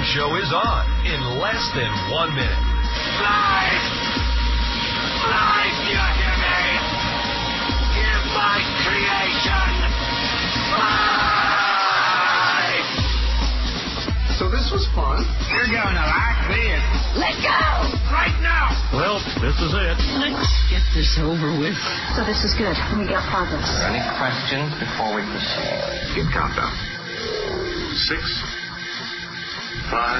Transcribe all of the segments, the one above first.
Show is on in less than 1 minute. Live! Live, do you hear me? Hear my creation! Live! So this was fun. You're going to like this. Let go! Right now! Well, this is it. Let's get this over with. So this is good. We got progress. Are there any questions before we proceed? Keep countdown. 6, 5,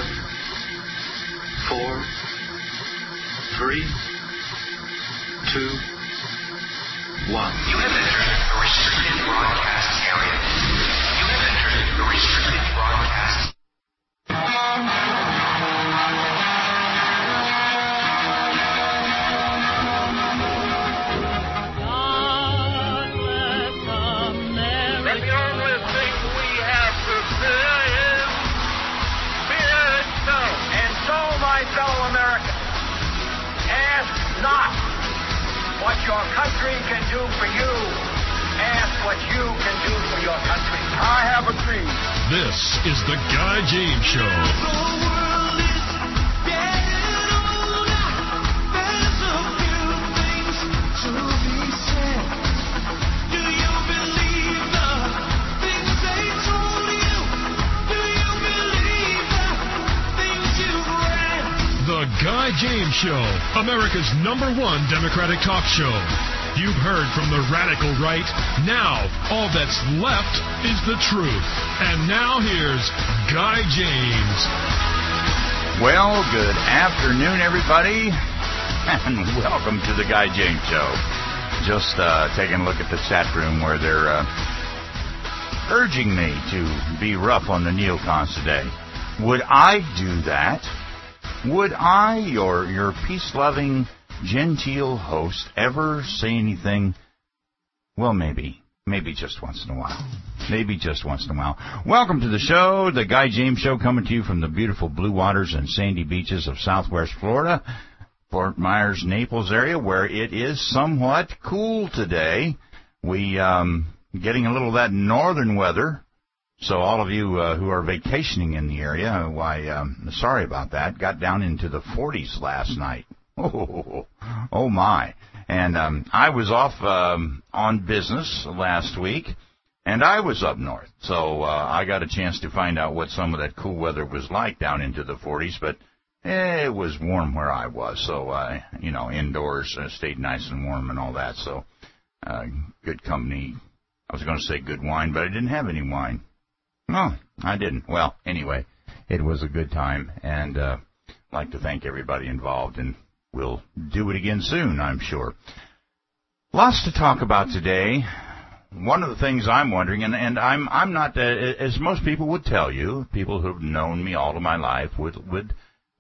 4, 3, 2, 1. You have entered a restricted broadcast area. You have entered a restricted broadcast. Fellow Americans, ask not what your country can do for you. Ask what you can do for your country. I have a dream. This is the Guy James Show. The Guy James Show, America's #1 Democratic talk show. You've heard from the radical right. Now, all that's left is the truth. And now here's Guy James. Well, good afternoon, everybody, and welcome to the Guy James Show. Just taking a look at the chat room where they're urging me to be rough on the neocons today. Would I do that? Would I, your peace-loving, genteel host, ever say anything? Well, maybe. Maybe just once in a while. Maybe just once in a while. Welcome to the show, the Guy James Show, coming to you from the beautiful blue waters and sandy beaches of southwest Florida, Fort Myers, Naples area, where it is somewhat cool today. We getting a little of that northern weather. So all of you who are vacationing in the area, why, sorry about that. Got down into the 40s last night. Oh my. And I was off on business last week, and I was up north. So I got a chance to find out what some of that cool weather was like down into the 40s, but it was warm where I was. So, indoors stayed nice and warm and all that. So good company. I was going to say good wine, but I didn't have any wine. No, I didn't. Well, anyway, it was a good time, and I'd like to thank everybody involved, and we'll do it again soon, I'm sure. Lots to talk about today. One of the things I'm wondering, and I'm not, as most people would tell you, people who've known me all of my life would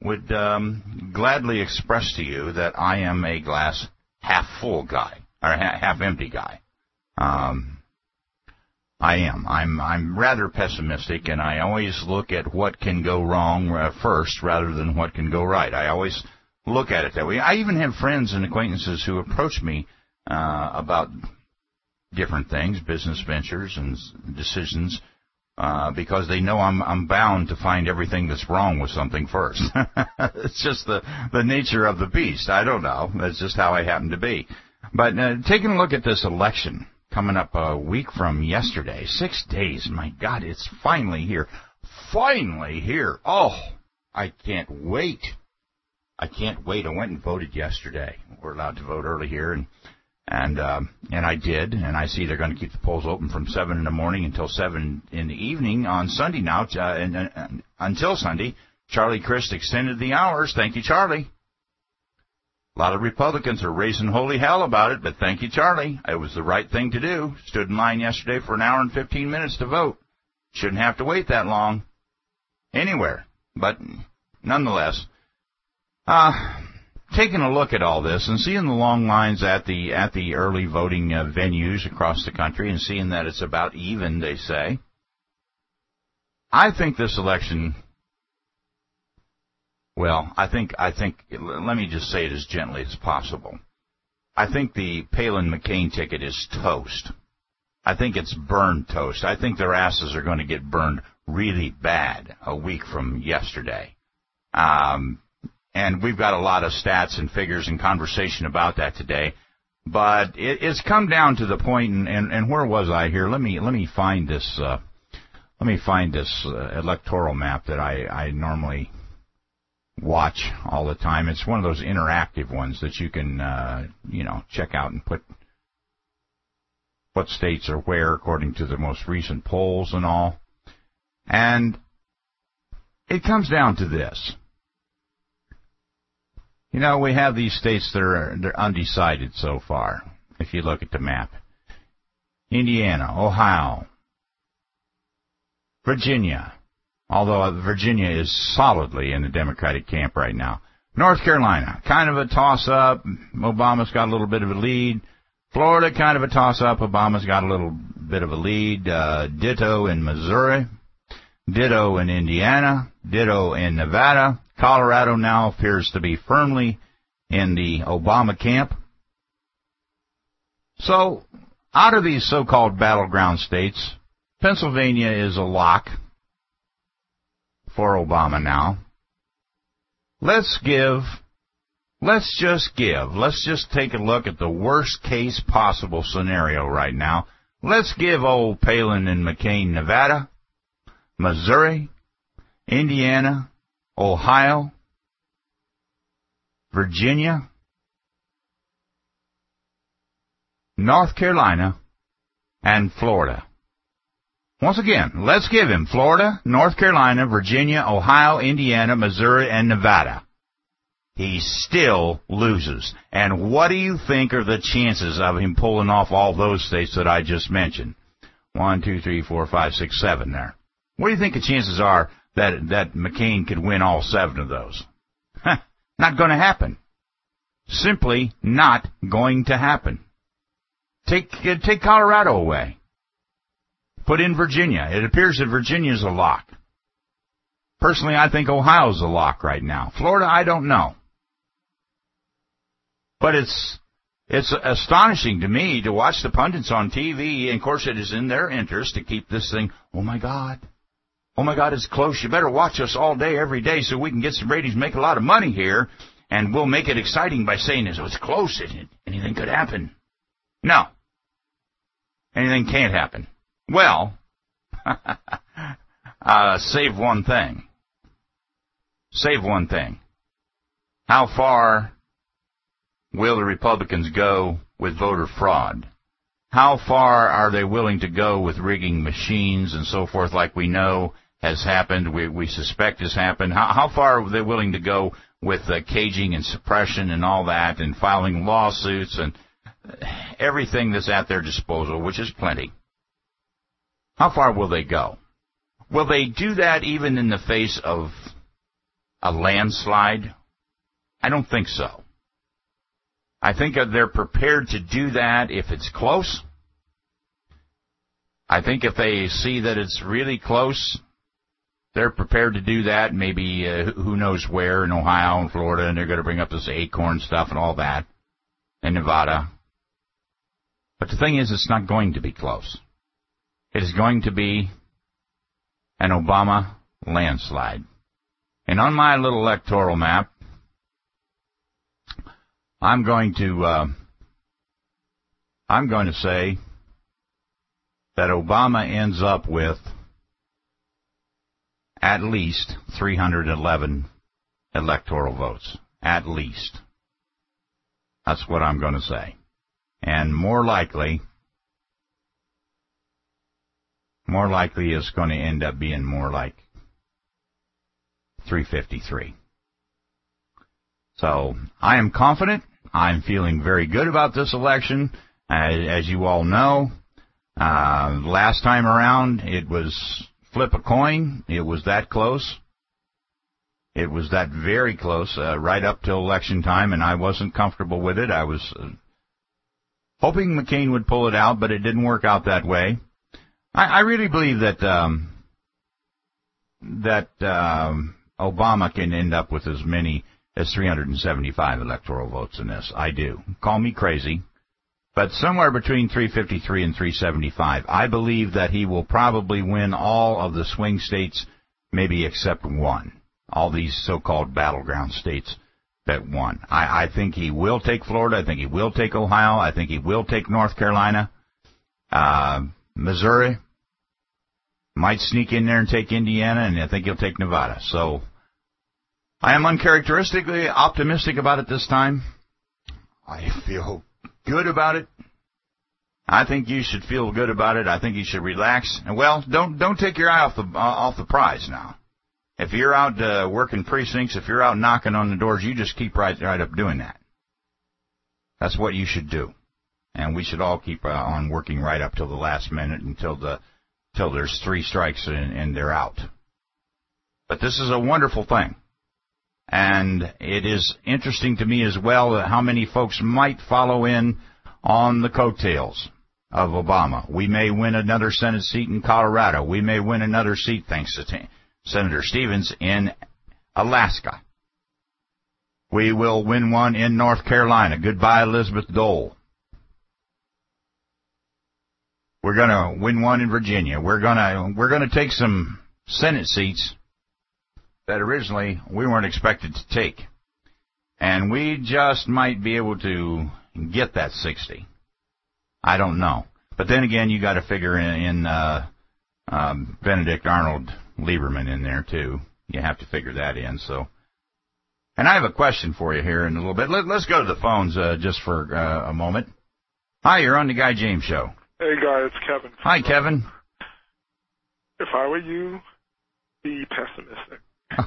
gladly express to you that I am a glass half full guy, or half empty guy. I am. I'm rather pessimistic, and I always look at what can go wrong first rather than what can go right. I always look at it that way. I even have friends and acquaintances who approach me about different things, business ventures and decisions, because they know I'm bound to find everything that's wrong with something first. It's just the nature of the beast. I don't know. That's just how I happen to be. But taking a look at this election, coming up a week from yesterday, 6 days. My God, it's finally here. Finally here. Oh, I can't wait. I can't wait. I went and voted yesterday. We're allowed to vote early here, and I did. And I see they're going to keep the polls open from 7 in the morning until 7 in the evening on Sunday now. Until Sunday, Charlie Crist extended the hours. Thank you, Charlie. A lot of Republicans are raising holy hell about it, but thank you, Charlie. It was the right thing to do. Stood in line yesterday for an hour and 15 minutes to vote. Shouldn't have to wait that long anywhere. But nonetheless, taking a look at all this and seeing the long lines at the early voting venues across the country and seeing that it's about even, they say, I think this election... Well, I think, let me just say it as gently as possible. I think the Palin-McCain ticket is toast. I think it's burned toast. I think their asses are going to get burned really bad a week from yesterday. And we've got a lot of stats and figures and conversation about that today. But it's come down to the point, and where was I here? Let me find this. Let me find this electoral map that I normally watch all the time. It's one of those interactive ones that you can check out and put what states are where according to the most recent polls and all. And it comes down to this. You know, we have these states that they're undecided so far, if you look at the map. Indiana, Ohio, Virginia, although Virginia is solidly in the Democratic camp right now. North Carolina, kind of a toss-up. Obama's got a little bit of a lead. Florida, kind of a toss-up. Obama's got a little bit of a lead. Ditto in Missouri. Ditto in Indiana. Ditto in Nevada. Colorado now appears to be firmly in the Obama camp. So, out of these so-called battleground states, Pennsylvania is a lock for Obama now. Let's just take a look at the worst case possible scenario right now. Let's give old Palin and McCain Nevada, Missouri, Indiana, Ohio, Virginia, North Carolina, and Florida. Once again, let's give him Florida, North Carolina, Virginia, Ohio, Indiana, Missouri, and Nevada. He still loses. And what do you think are the chances of him pulling off all those states that I just mentioned? 1, 2, 3, 4, 5, 6, 7 there. What do you think the chances are that McCain could win all 7 of those? Not going to happen. Simply not going to happen. Take Colorado away. Put in Virginia. It appears that Virginia's a lock. Personally, I think Ohio's a lock right now. Florida, I don't know. But it's astonishing to me to watch the pundits on TV, and of course it is in their interest to keep this thing, oh my God, it's close. You better watch us all day, every day, so we can get some ratings, make a lot of money here, and we'll make it exciting by saying it's close. Anything could happen. No. Anything can't happen. Well, save one thing. Save one thing. How far will the Republicans go with voter fraud? How far are they willing to go with rigging machines and so forth, like we know has happened, we suspect has happened? How far are they willing to go with caging and suppression and all that, and filing lawsuits and everything that's at their disposal, which is plenty? How far will they go? Will they do that even in the face of a landslide? I don't think so. I think they're prepared to do that if it's close. I think if they see that it's really close, they're prepared to do that, maybe who knows where, in Ohio and Florida, and they're going to bring up this acorn stuff and all that, and Nevada. But the thing is, it's not going to be close. It is going to be an Obama landslide. And on my little electoral map, I'm going to say that Obama ends up with at least 311 electoral votes. At least. That's what I'm going to say. And more likely it's going to end up being more like 353. So I am confident. I'm feeling very good about this election. As you all know, last time around it was flip a coin. It was that close. It was that very close, right up till election time, and I wasn't comfortable with it. I was hoping McCain would pull it out, but it didn't work out that way. I really believe that Obama can end up with as many as 375 electoral votes in this. I do. Call me crazy. But somewhere between 353 and 375. I believe that he will probably win all of the swing states, maybe except one. All these so-called battleground states that won. I think he will take Florida. I think he will take Ohio. I think he will take North Carolina. Missouri. Might sneak in there and take Indiana, and I think he'll take Nevada. So I am uncharacteristically optimistic about it this time. I feel good about it. I think you should feel good about it. I think you should relax. And, well, don't take your eye off the prize now. If you're out working precincts, if you're out knocking on the doors, you just keep right up doing that. That's what you should do. And we should all keep on working right up till the last minute until there's 3 strikes and they're out. But this is a wonderful thing. And it is interesting to me as well how many folks might follow in on the coattails of Obama. We may win another Senate seat in Colorado. We may win another seat, thanks to Senator Stevens, in Alaska. We will win one in North Carolina. Goodbye, Elizabeth Dole. We're going to win one in Virginia. We're going to take some Senate seats that originally we weren't expected to take. And we just might be able to get that 60. I don't know. But then again, you got to figure in Benedict Arnold Lieberman in there too. You have to figure that in. So, and I have a question for you here in a little bit. Let's go to the phones just for a moment. Hi, you're on the Guy James Show. Hey, Guy, it's Kevin. Hi, Kevin. If I were you, be pessimistic.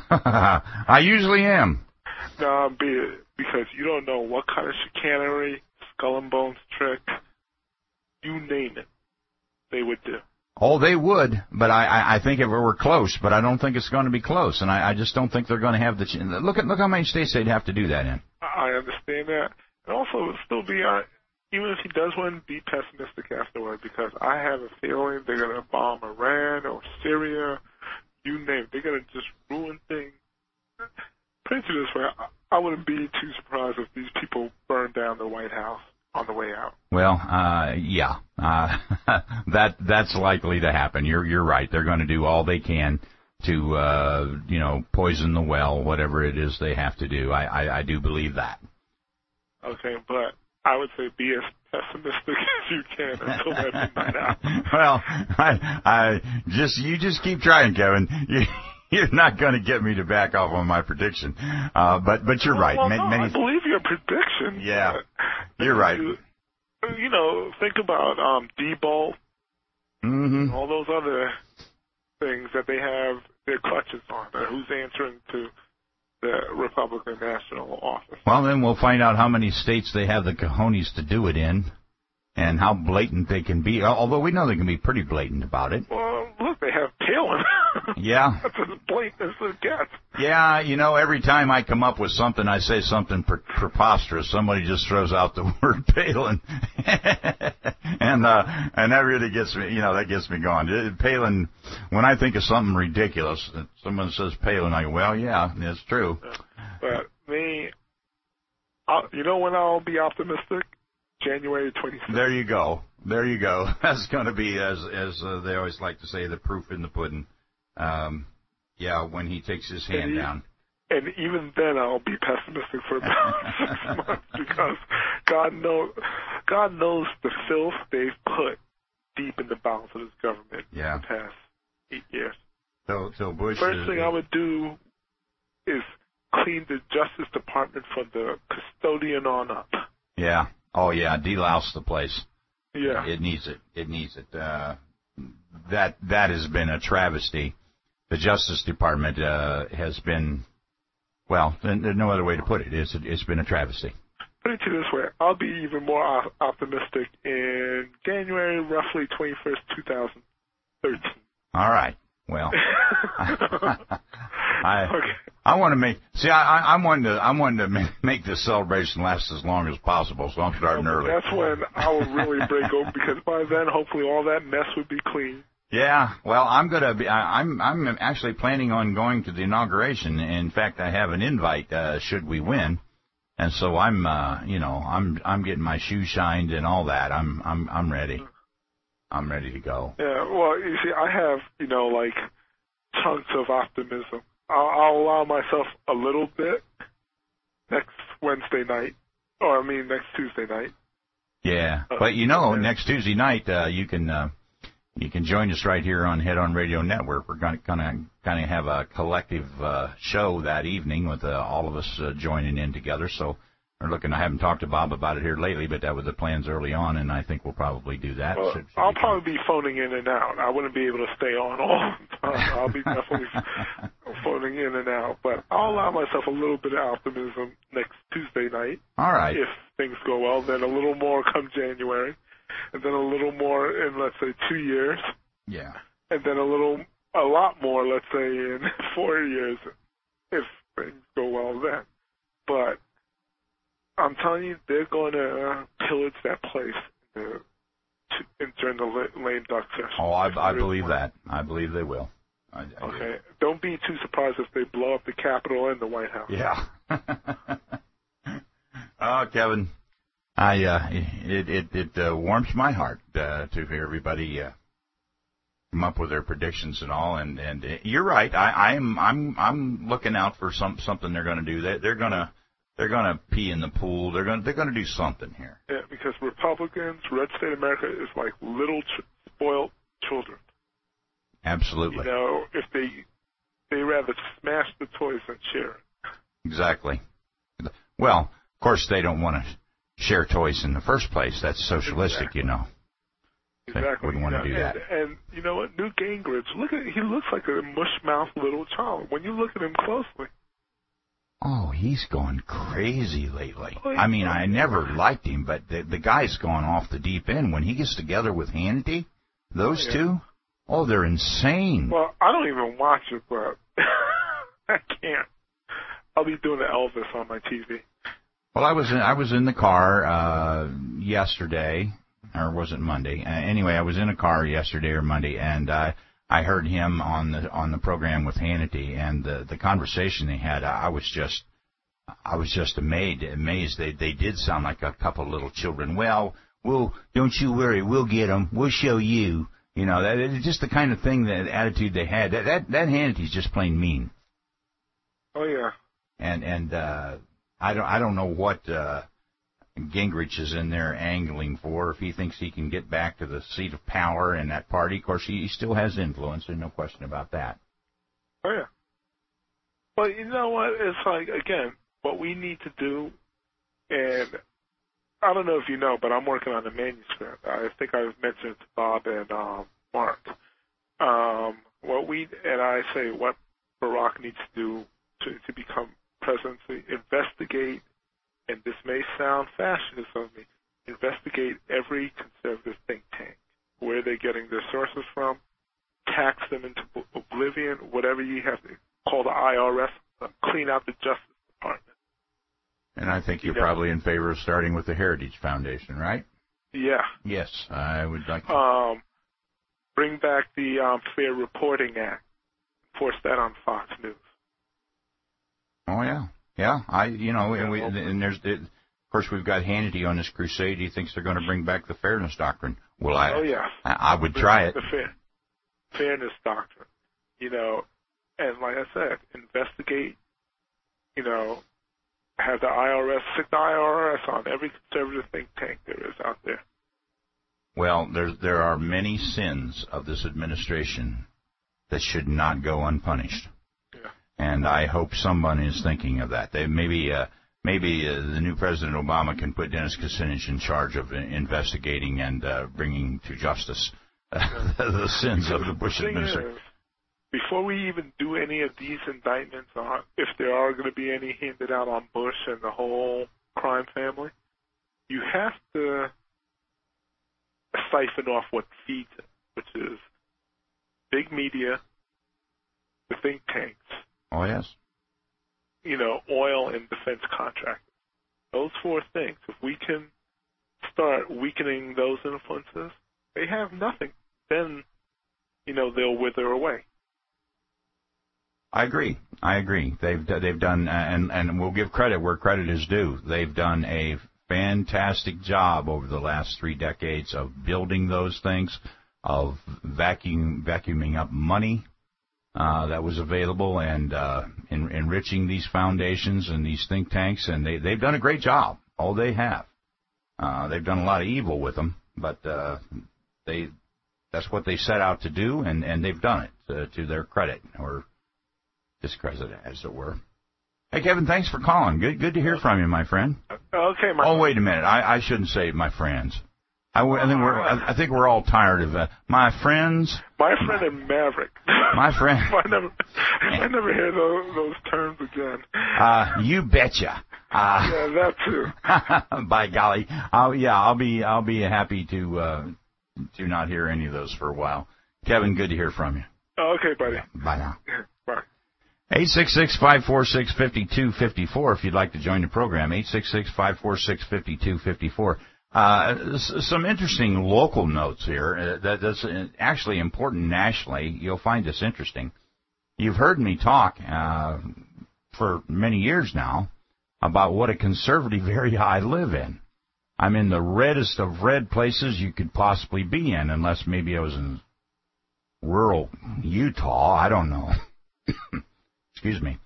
I usually am. No, because you don't know what kind of chicanery, skull and bones trick, you name it, they would do. Oh, they would, but I think if it were close, but I don't think it's going to be close, and I just don't think they're going to have the look how many states they'd have to do that in. I understand that, and also it'd still be even if he does win, be pessimistic afterward, because I have a feeling they're going to bomb Iran or Syria, you name it. They're going to just ruin things. Put it this way, I wouldn't be too surprised if these people burn down the White House on the way out. Well, yeah, that's likely to happen. You're right. They're going to do all they can to, poison the well, whatever it is they have to do. I do believe that. Okay, but I would say be as pessimistic as you can until that night out. Well, you just keep trying, Kevin. You're not going to get me to back off on my prediction. But you're right. Well, I believe your prediction. Yeah, you're right. Think about Diebold, mm-hmm. all those other things that they have their clutches on. Who's answering to the Republican National Office? Well, then we'll find out how many states they have the cojones to do it in, and how blatant they can be. Although we know they can be pretty blatant about it. Well, look, they have Palin. Yeah. That's as blatant as it gets. Yeah, every time I come up with something, I say something preposterous. Somebody just throws out the word Palin. and that really gets me, that gets me going. Palin, when I think of something ridiculous, someone says Palin, I go, well, yeah, it's true. But me, when I'll be optimistic? January 26th. There you go. That's going to be, as they always like to say, the proof in the pudding. When he takes his hand down. And even then, I'll be pessimistic for about 6 months because God knows the filth they've put deep in the bowels of this government in the past 8 years. So Bush. First thing I would do is clean the Justice Department from the custodian on up. Yeah. Oh yeah, delouse the place. Yeah. It needs it. That has been a travesty. The Justice Department has been, well, there's no other way to put it. It's been a travesty. Put it this way, I'll be even more optimistic in January, roughly 21st, 2013. All right. Well, okay. I want to make. See, I'm wanting to make this celebration last as long as possible. So I'm starting early. That's when I will really break open because by then, hopefully, all that mess would be clean. Yeah. Well, I'm actually planning on going to the inauguration. In fact, I have an invite should we win, And so I'm getting my shoes shined and all that. I'm ready. I'm ready to go. Yeah, well, you see, I have, like chunks of optimism. I'll allow myself a little bit next Tuesday night. Yeah, but next Tuesday night you can join us right here on Head On Radio Network. We're going to kind of have a collective show that evening with all of us joining in together. So we're looking. I haven't talked to Bob about it here lately, but that was the plans early on, and I think we'll probably do that. Well, I'll probably be phoning in and out. I wouldn't be able to stay on all the time. I'll be definitely phoning in and out, but I'll allow myself a little bit of optimism next Tuesday night. All right. If things go well, then a little more come January, and then a little more in, let's say, 2 years. Yeah. And then a lot more, let's say, in 4 years, if things go well then. But I'm telling you, they're going to pillage that place during the lame duck session. Oh, I believe that. I believe they will. I okay. Don't be too surprised if they blow up the Capitol and the White House. Yeah. Oh, Kevin, it warms my heart to hear everybody come up with their predictions and all. And you're right. I'm looking out for something they're going to do. They're going to pee in the pool. They're going to do something here. Yeah, because Republicans, Red State America is like little spoiled children. Absolutely. If they rather smash the toys than share it. Exactly. Well, of course, they don't want to share toys in the first place. That's socialistic, Exactly. They wouldn't want to do that. And you know what? Newt Gingrich, he looks like a mush-mouthed little child when you look at him closely. Oh, he's gone crazy lately. Oh, I mean, I never liked him, but the guy's gone off the deep end. When he gets together with Hannity, those two, they're insane. Well, I don't even watch it, but I can't. I'll be doing the Elvis on my TV. Well, I was in the car yesterday, or was it Monday? Anyway, I was in a car yesterday or Monday, and I heard him on the program with Hannity, and the conversation they had. I was just amazed. They did sound like a couple of little children. Well, don't you worry, we'll get them. We'll show you. That it's just the kind of thing, that attitude they had. That Hannity's just plain mean. Oh yeah. And I don't know what Gingrich is in there angling for, if he thinks he can get back to the seat of power in that party. Of course, he still has influence. There's no question about that. Oh, yeah. But you know what? It's like, again, what we need to do, and I don't know if you know, but I'm working on a manuscript. I think I've mentioned to Bob and Mark. What Barack needs to do to become presidency, investigate, and this may sound fascist of me, investigate every conservative think tank, where they're getting their sources from, tax them into oblivion, whatever you have to call the IRS, clean out the Justice Department. And I think you're probably in favor of starting with the Heritage Foundation, right? Yeah. Yes, I would like to. Bring back the Fair Reporting Act. Force that on Fox News. Oh, yeah. Yeah, and there's, of course, we've got Hannity on this crusade. He thinks they're going to bring back the fairness doctrine. Well, I would try it. The fairness doctrine, and like I said, investigate, have the IRS, stick the IRS on every conservative think tank there is out there. Well, there are many sins of this administration that should not go unpunished. And I hope someone is thinking of that. Maybe the new President Obama can put Dennis Kucinich in charge of investigating and bringing to justice the sins of the Bush administration. Before we even do any of these indictments, if there are going to be any handed out on Bush and the whole crime family, you have to siphon off what feeds it, which is big media, the think tanks. Oh, yes. Oil and defense contractors. Those four things. If we can start weakening those influences, they have nothing. Then, they'll wither away. I agree. They've done, and we'll give credit where credit is due. They've done a fantastic job over the last 3 decades of building those things, of vacuuming up money that was available, and enriching these foundations and these think tanks. And they've done a great job. Oh, they have. They've done a lot of evil with them, but that's what they set out to do, and they've done it to their credit, or discredit, as it were. Hey, Kevin, thanks for calling. Good to hear from you, my friend. Okay, my. Oh, wait a minute. I shouldn't say my friends. I think we're all tired of my friends. My friend and Maverick. My friend. I never hear those terms again. You betcha. Yeah, that too. By golly, I'll be happy to not hear any of those for a while. Kevin, good to hear from you. Okay, buddy. Bye now. Bye. 866-546-5254 if you'd like to join the program. 866-546-5254. Some interesting local notes here. That's actually important nationally. You'll find this interesting. You've heard me talk for many years now about what a conservative area I live in. I'm in the reddest of red places you could possibly be in, unless maybe I was in rural Utah. I don't know. Excuse me.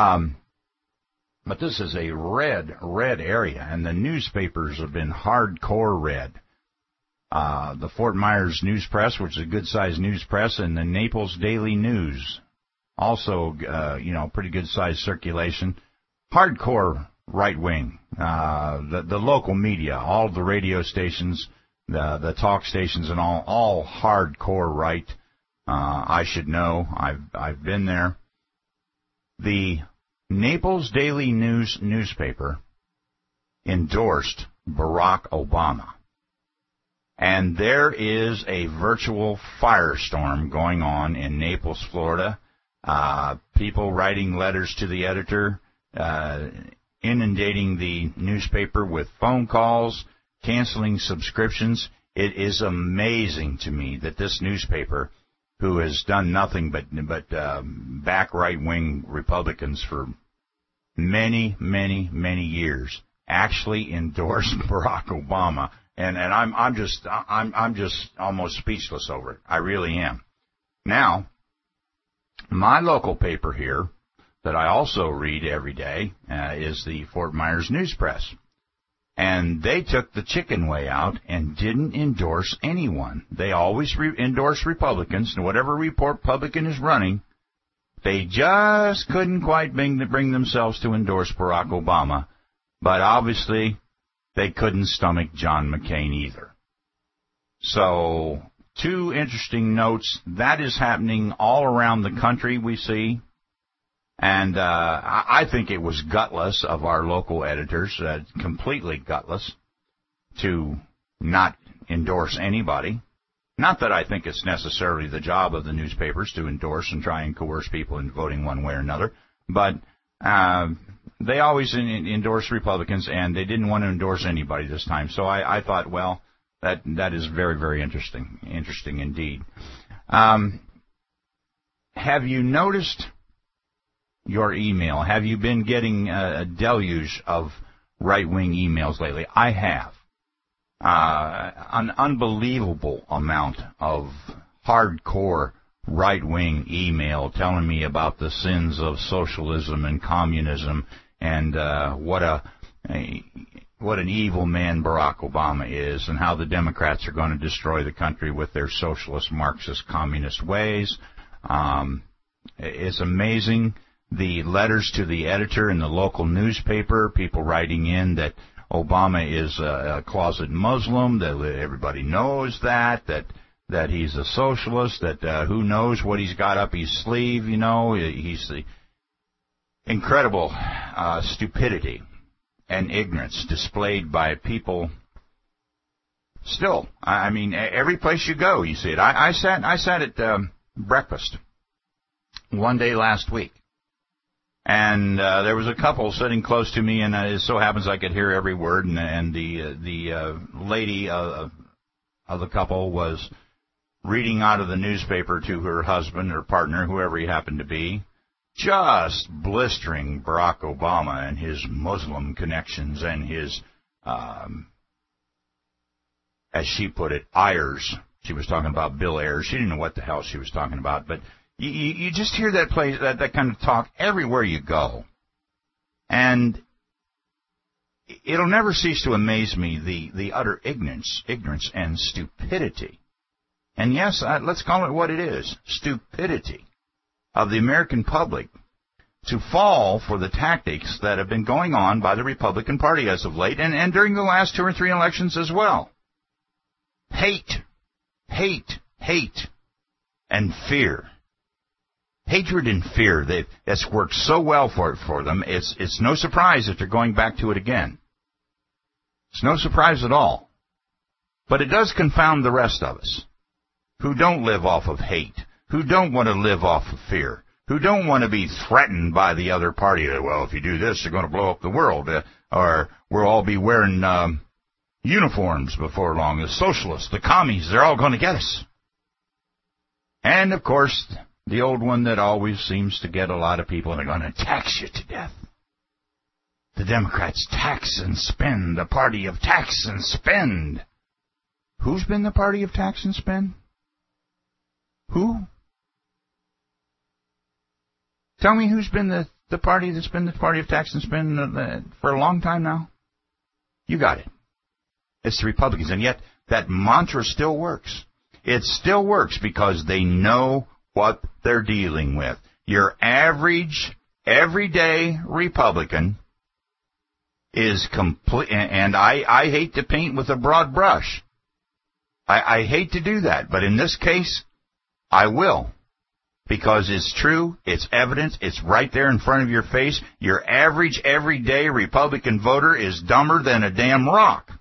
But this is a red area, and the newspapers have been hardcore red. The Fort Myers News Press, which is a good-sized news press, and the Naples Daily News, also, pretty good-sized circulation. Hardcore right-wing. The local media, all the radio stations, the talk stations, and all hardcore right. I should know. I've been there. The Naples Daily News newspaper endorsed Barack Obama. And there is a virtual firestorm going on in Naples, Florida. People writing letters to the editor, inundating the newspaper with phone calls, canceling subscriptions. It is amazing to me that this newspaper, who has done nothing but back right-wing Republicans for many, many, many years, actually endorsed Barack Obama, and I'm just almost speechless over it. I really am. Now, my local paper here that I also read every day is the Fort Myers News Press. And they took the chicken way out and didn't endorse anyone. They always endorse Republicans, and whatever Republican is running, they just couldn't quite bring themselves to endorse Barack Obama. But obviously, they couldn't stomach John McCain either. So, 2 interesting notes. That is happening all around the country, we see. And I think it was gutless of our local editors, completely gutless, to not endorse anybody. Not that I think it's necessarily the job of the newspapers to endorse and try and coerce people into voting one way or another, but they always endorse Republicans, and they didn't want to endorse anybody this time. So I thought, well, that is very, very interesting indeed. Have you noticed your email? Have you been getting a deluge of right-wing emails lately? I have. An unbelievable amount of hardcore right-wing email telling me about the sins of socialism and communism, and what an evil man Barack Obama is, and how the Democrats are going to destroy the country with their socialist, Marxist, communist ways. It's amazing. The letters to the editor in the local newspaper, people writing in that Obama is a closet Muslim, that everybody knows that he's a socialist, that who knows what he's got up his sleeve, he's the incredible stupidity and ignorance displayed by people. Still, I mean, every place you go, you see it. I sat at breakfast one day last week. And there was a couple sitting close to me, and it so happens I could hear every word. And the lady of the couple was reading out of the newspaper to her husband or partner, whoever he happened to be. just blistering Barack Obama and his Muslim connections and his, as she put it, Ayers. She was talking about Bill Ayers. She didn't know what the hell she was talking about, but you just hear that kind of talk everywhere you go. And it'll never cease to amaze me, the utter ignorance and stupidity. And yes, let's call it what it is, stupidity of the American public to fall for the tactics that have been going on by the Republican Party as of late and during the last 2 or 3 elections as well. Hate, and fear. Hatred and fear, that's worked so well for them, it's no surprise that they're going back to it again. It's no surprise at all. But it does confound the rest of us, who don't live off of hate, who don't want to live off of fear, who don't want to be threatened by the other party. Well, if you do this, you're going to blow up the world, or we'll all be wearing uniforms before long. The socialists, the commies, they're all going to get us. And, of course, the old one that always seems to get a lot of people, they're going to tax you to death. The Democrats tax and spend, the party of tax and spend. Who's been the party of tax and spend? Who? Tell me who's been the party that's been the party of tax and spend for a long time now? You got it. It's the Republicans. And yet that mantra still works. It still works because they know what they're dealing with. Your average, everyday Republican is complete, and I hate to paint with a broad brush. I hate to do that, but in this case, I will. Because it's true, it's evidence, it's right there in front of your face. Your average, everyday Republican voter is dumber than a damn rock.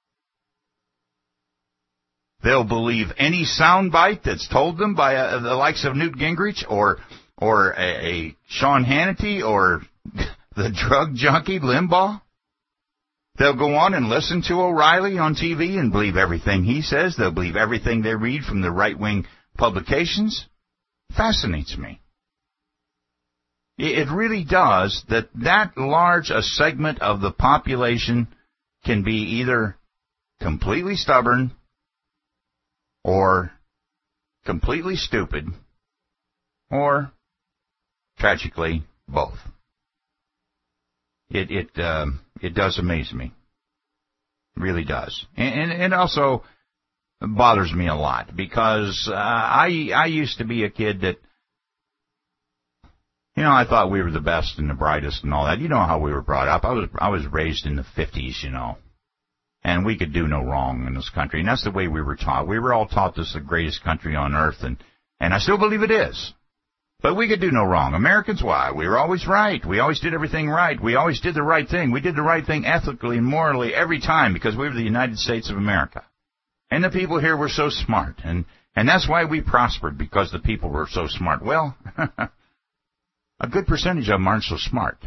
They'll believe any soundbite that's told them by the likes of Newt Gingrich or a Sean Hannity or the drug junkie Limbaugh. They'll go on and listen to O'Reilly on TV and believe everything he says. They'll believe everything they read from the right-wing publications. Fascinates me. It really does that large a segment of the population can be either completely stubborn or completely stupid, or, tragically, both. It does amaze me. It really does. And it also bothers me a lot, because I used to be a kid that, I thought we were the best and the brightest and all that. You know how we were brought up. I was raised in the 50s, and we could do no wrong in this country. And that's the way we were taught. We were all taught this is the greatest country on earth, and I still believe it is. But we could do no wrong. Americans, why? We were always right. We always did everything right. We always did the right thing. We did the right thing ethically and morally every time because we were the United States of America. And the people here were so smart. And that's why we prospered, because the people were so smart. Well, a good percentage of them aren't so smart.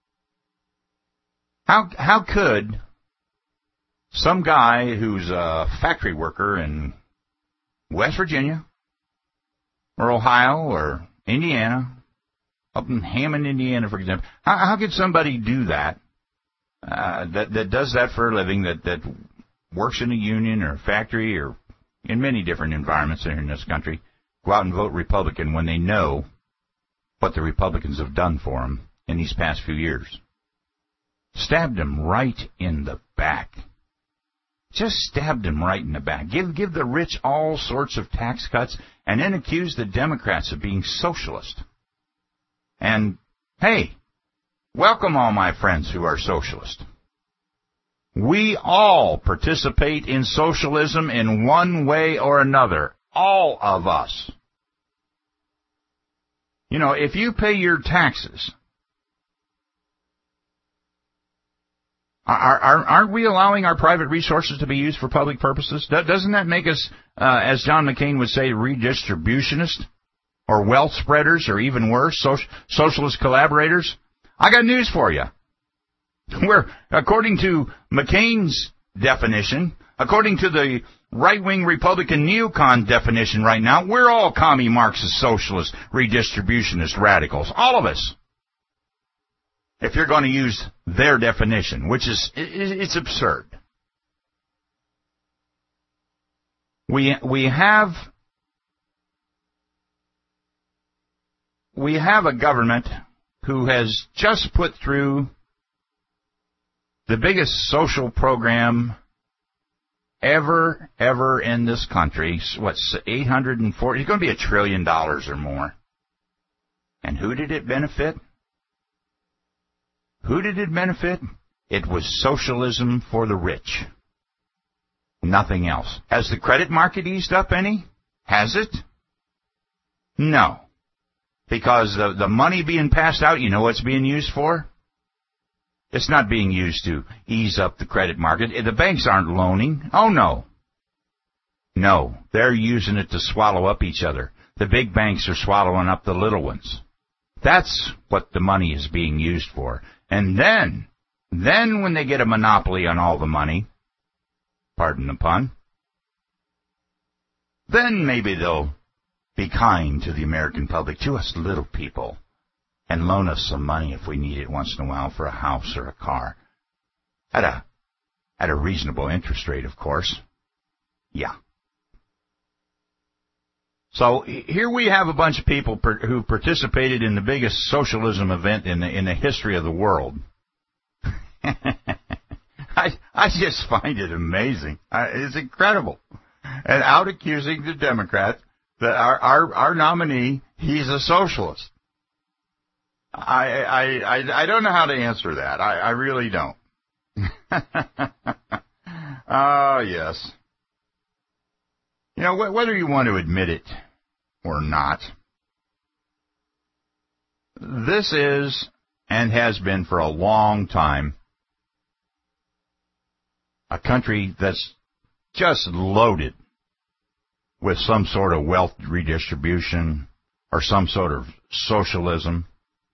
How could some guy who's a factory worker in West Virginia or Ohio or Indiana, up in Hammond, Indiana, for example, how could somebody do that, that does that for a living, that works in a union or a factory or in many different environments here in this country, go out and vote Republican when they know what the Republicans have done for them in these past few years? Stabbed them right in the back. Just stabbed them right in the back. Give the rich all sorts of tax cuts and then accuse the Democrats of being socialist. And, hey, welcome all my friends who are socialist. We all participate in socialism in one way or another. All of us. If you pay your taxes, aren't we allowing our private resources to be used for public purposes? Doesn't that make us, as John McCain would say, redistributionists or wealth spreaders, or even worse, socialist collaborators? I got news for you. According to McCain's definition According to the right-wing Republican neocon definition right now, we're all commie, Marxist, socialist, redistributionist radicals. All of us. If you're going to use their definition, which is, it's absurd. We have a government who has just put through the biggest social program ever in this country. What's 840? It's going to be $1 trillion or more. And who did it benefit? Who did it benefit? It was socialism for the rich. Nothing else. Has the credit market eased up any? Has it? No. Because the money being passed out, you know what it's being used for? It's not being used to ease up the credit market. The banks aren't loaning. Oh, no. No, they're using it to swallow up each other. The big banks are swallowing up the little ones. That's what the money is being used for. And then when they get a monopoly on all the money, pardon the pun, then maybe they'll be kind to the American public, to us little people, and loan us some money if we need it once in a while for a house or a car. At a reasonable interest rate, of course. Yeah. So here we have a bunch of people who participated in the biggest socialism event in the history of the world. I just find it amazing. It's incredible. And out accusing the Democrats that our nominee, he's a socialist. I don't know how to answer that. I really don't. Oh, yes. You know, whether you want to admit it or not, this is and has been for a long time a country that's just loaded with some sort of wealth redistribution or some sort of socialism.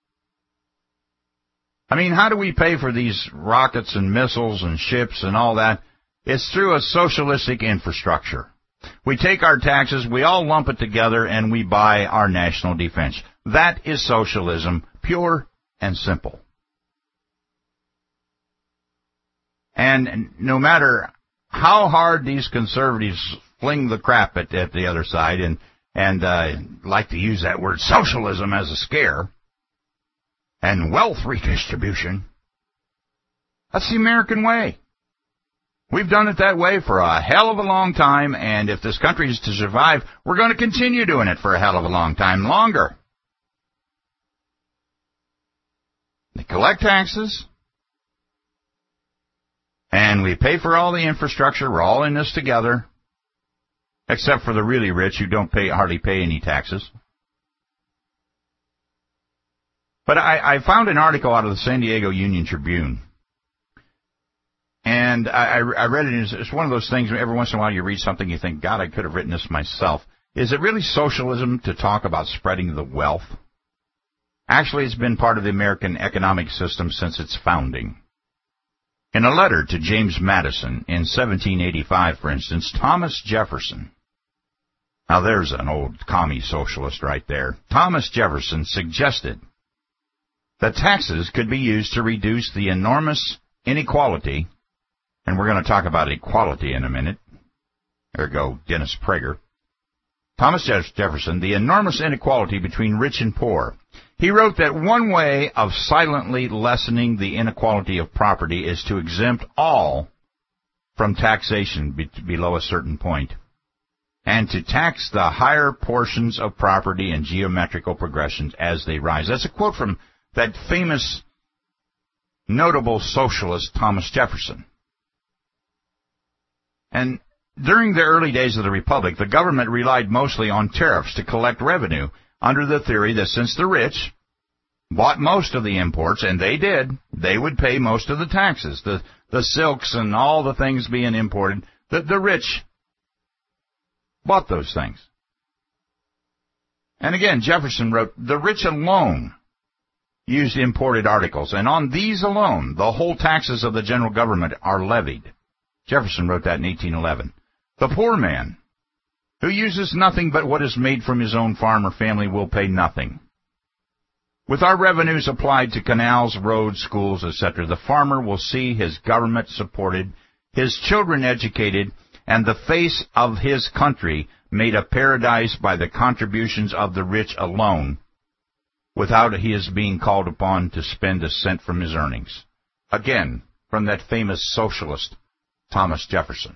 I mean, how do we pay for these rockets and missiles and ships and all that? It's through a socialistic infrastructure. We take our taxes, we all lump it together, and we buy our national defense. That is socialism, pure and simple. And no matter how hard these conservatives fling the crap at the other side and like to use that word socialism as a scare, and wealth redistribution, that's the American way. We've done it that way for a hell of a long time, and if this country is to survive, we're going to continue doing it for a hell of a long time longer. They collect taxes, and we pay for all the infrastructure. We're all in this together, except for the really rich who don't hardly pay any taxes. But I found an article out of the San Diego Union Tribune, and I read it. It's one of those things where every once in a while you read something you think, God, I could have written this myself. Is it really socialism to talk about spreading the wealth? Actually, it's been part of the American economic system since its founding. In a letter to James Madison in 1785, for instance, Thomas Jefferson, now there's an old commie socialist right there, Thomas Jefferson suggested that taxes could be used to reduce the enormous inequality, and we're going to talk about equality in a minute. There you go, Dennis Prager. Thomas Jefferson, the enormous inequality between rich and poor. He wrote that one way of silently lessening the inequality of property is to exempt all from taxation below a certain point, and to tax the higher portions of property in geometrical progressions as they rise. That's a quote from that famous, notable socialist Thomas Jefferson. And during the early days of the Republic, the government relied mostly on tariffs to collect revenue under the theory that since the rich bought most of the imports, and they did, they would pay most of the taxes, the silks and all the things being imported, the rich bought those things. And again, Jefferson wrote, the rich alone used imported articles, and on these alone, the whole taxes of the general government are levied. Jefferson wrote that in 1811. The poor man, who uses nothing but what is made from his own farm or family, will pay nothing. With our revenues applied to canals, roads, schools, etc., the farmer will see his government supported, his children educated, and the face of his country made a paradise by the contributions of the rich alone, without his being called upon to spend a cent from his earnings. Again, from that famous socialist, Thomas Jefferson.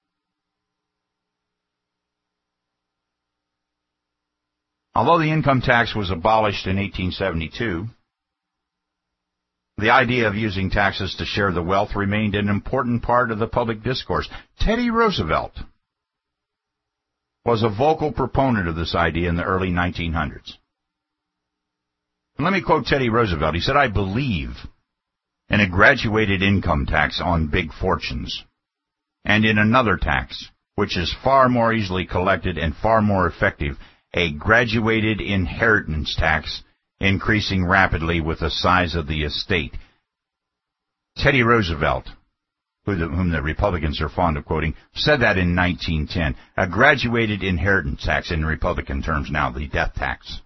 Although the income tax was abolished in 1872, the idea of using taxes to share the wealth remained an important part of the public discourse. Teddy Roosevelt was a vocal proponent of this idea in the early 1900s. Let me quote Teddy Roosevelt. He said, "I believe in a graduated income tax on big fortunes, and in another tax, which is far more easily collected and far more effective, a graduated inheritance tax increasing rapidly with the size of the estate." Teddy Roosevelt, whom the Republicans are fond of quoting, said that in 1910. A graduated inheritance tax, in Republican terms now, the death tax.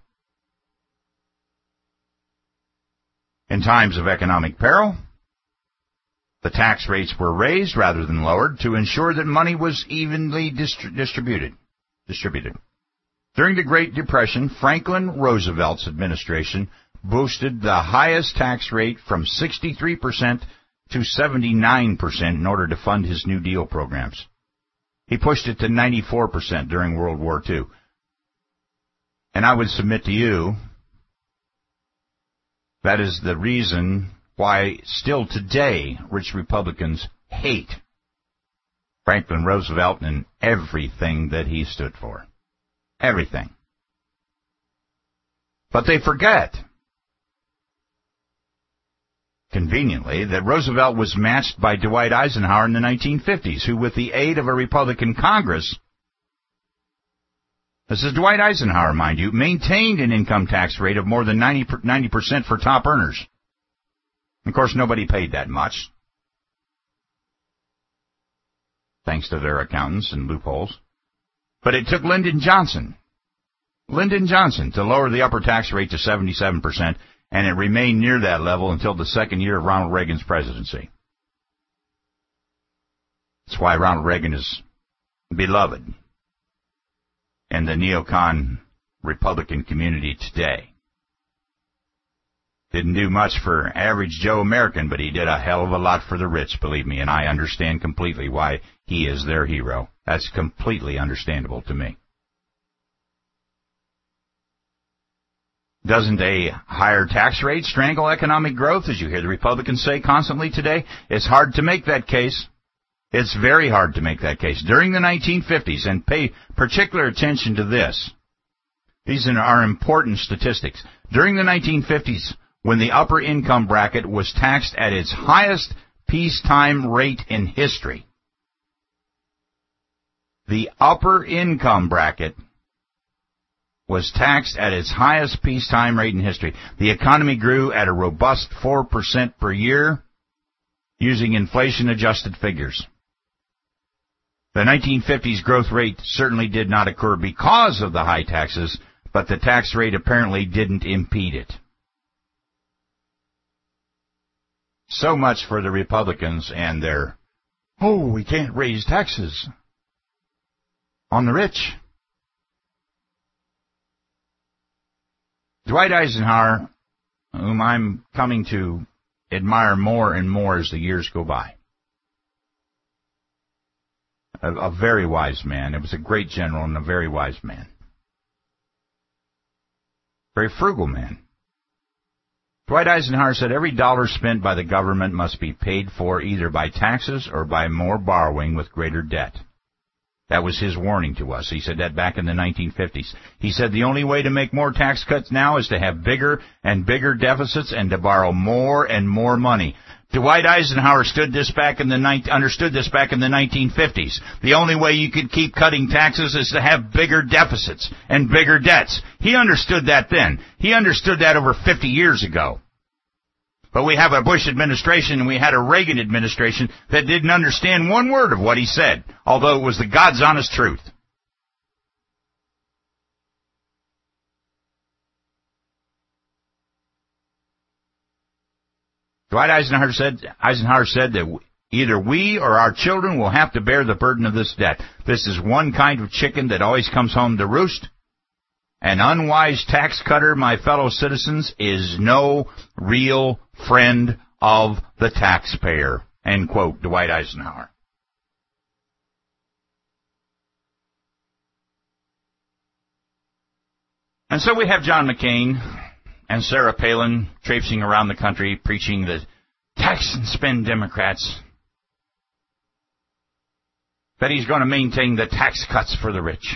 In times of economic peril, the tax rates were raised rather than lowered to ensure that money was evenly distributed. During the Great Depression, Franklin Roosevelt's administration boosted the highest tax rate from 63% to 79% in order to fund his New Deal programs. He pushed it to 94% during World War II. And I would submit to you that is the reason why still today rich Republicans hate Franklin Roosevelt and everything that he stood for. Everything. But they forget, conveniently, that Roosevelt was matched by Dwight Eisenhower in the 1950s, who, with the aid of a Republican Congress, this is Dwight Eisenhower, mind you, maintained an income tax rate of more than 90% for top earners. Of course, nobody paid that much, thanks to their accountants and loopholes. But it took Lyndon Johnson to lower the upper tax rate to 77%, and it remained near that level until the second year of Ronald Reagan's presidency. That's why Ronald Reagan is beloved in the neocon Republican community today. Didn't do much for average Joe American, but he did a hell of a lot for the rich, believe me, and I understand completely why he is their hero. That's completely understandable to me. Doesn't a higher tax rate strangle economic growth, as you hear the Republicans say constantly today? It's hard to make that case. It's very hard to make that case. During the 1950s, and pay particular attention to this, these are important statistics. During the 1950s, when the upper income bracket was taxed at its highest peacetime rate in history, the upper income bracket was taxed at its highest peacetime rate in history. The economy grew at a robust 4% per year using inflation-adjusted figures. The 1950s growth rate certainly did not occur because of the high taxes, but the tax rate apparently didn't impede it. So much for the Republicans and their, we can't raise taxes on the rich. Dwight Eisenhower, whom I'm coming to admire more and more as the years go by, a very wise man. It was a great general and a very wise man. Very frugal man. Dwight Eisenhower said every dollar spent by the government must be paid for either by taxes or by more borrowing with greater debt. That was his warning to us. He said that back in the 1950s. He said the only way to make more tax cuts now is to have bigger and bigger deficits and to borrow more and more money. Dwight Eisenhower understood this back in the 1950s. The only way you could keep cutting taxes is to have bigger deficits and bigger debts. He understood that then. He understood that over 50 years ago. But we have a Bush administration and we had a Reagan administration that didn't understand one word of what he said, although it was the God's honest truth. Dwight Eisenhower said that either we or our children will have to bear the burden of this debt. This is one kind of chicken that always comes home to roost. An unwise tax cutter, my fellow citizens, is no real friend of the taxpayer. End quote, Dwight Eisenhower. And so we have John McCain and Sarah Palin traipsing around the country preaching the tax and spend Democrats, that he's going to maintain the tax cuts for the rich.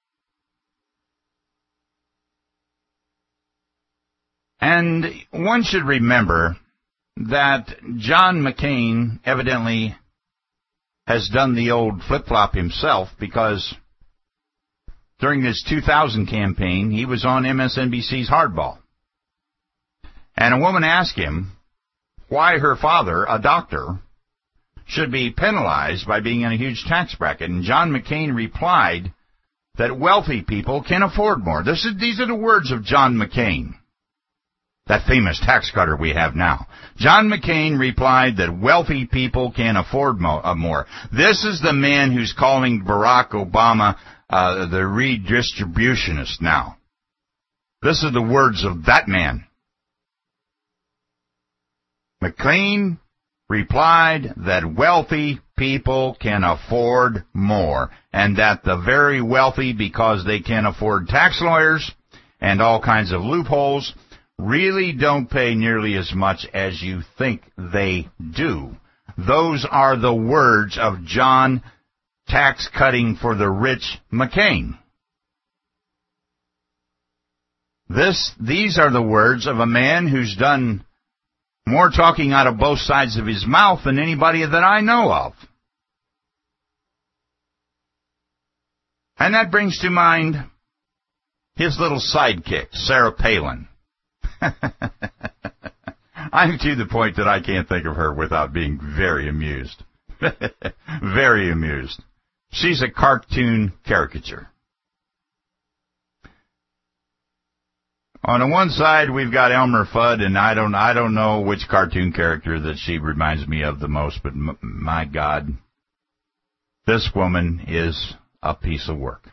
And one should remember that John McCain evidently has done the old flip-flop himself, because during his 2000 campaign, he was on MSNBC's Hardball. And a woman asked him why her father, a doctor, should be penalized by being in a huge tax bracket. And John McCain replied that wealthy people can afford more. These are the words of John McCain, that famous tax cutter we have now. John McCain replied that wealthy people can afford more. This is the man who's calling Barack Obama the redistributionist now. This are the words of that man. McCain replied that wealthy people can afford more, and that the very wealthy, because they can afford tax lawyers and all kinds of loopholes, really don't pay nearly as much as you think they do. Those are the words of John tax cutting for the rich McCain. These are the words of a man who's done more talking out of both sides of his mouth than anybody that I know of. And that brings to mind his little sidekick, Sarah Palin. I'm to the point that I can't think of her without being very amused. Very amused. She's a cartoon caricature. On the one side, we've got Elmer Fudd, and I don't know which cartoon character that she reminds me of the most, but my God, this woman is a piece of work.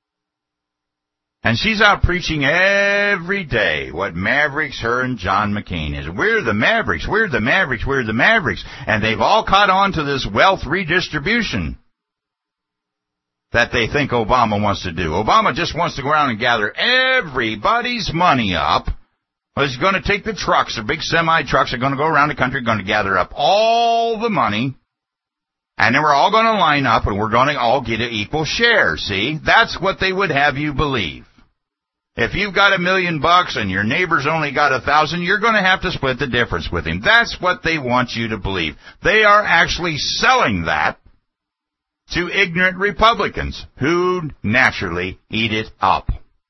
And she's out preaching every day what Mavericks her and John McCain is. We're the Mavericks, we're the Mavericks, we're the Mavericks. And they've all caught on to this wealth redistribution that they think Obama wants to do. Obama just wants to go around and gather everybody's money up. He's going to take the trucks, the big semi-trucks are going to go around the country, going to gather up all the money, and then we're all going to line up and we're going to all get an equal share, see? That's what they would have you believe. If you've got $1 million and your neighbor's only got 1,000, you're going to have to split the difference with him. That's what they want you to believe. They are actually selling that to ignorant Republicans who naturally eat it up.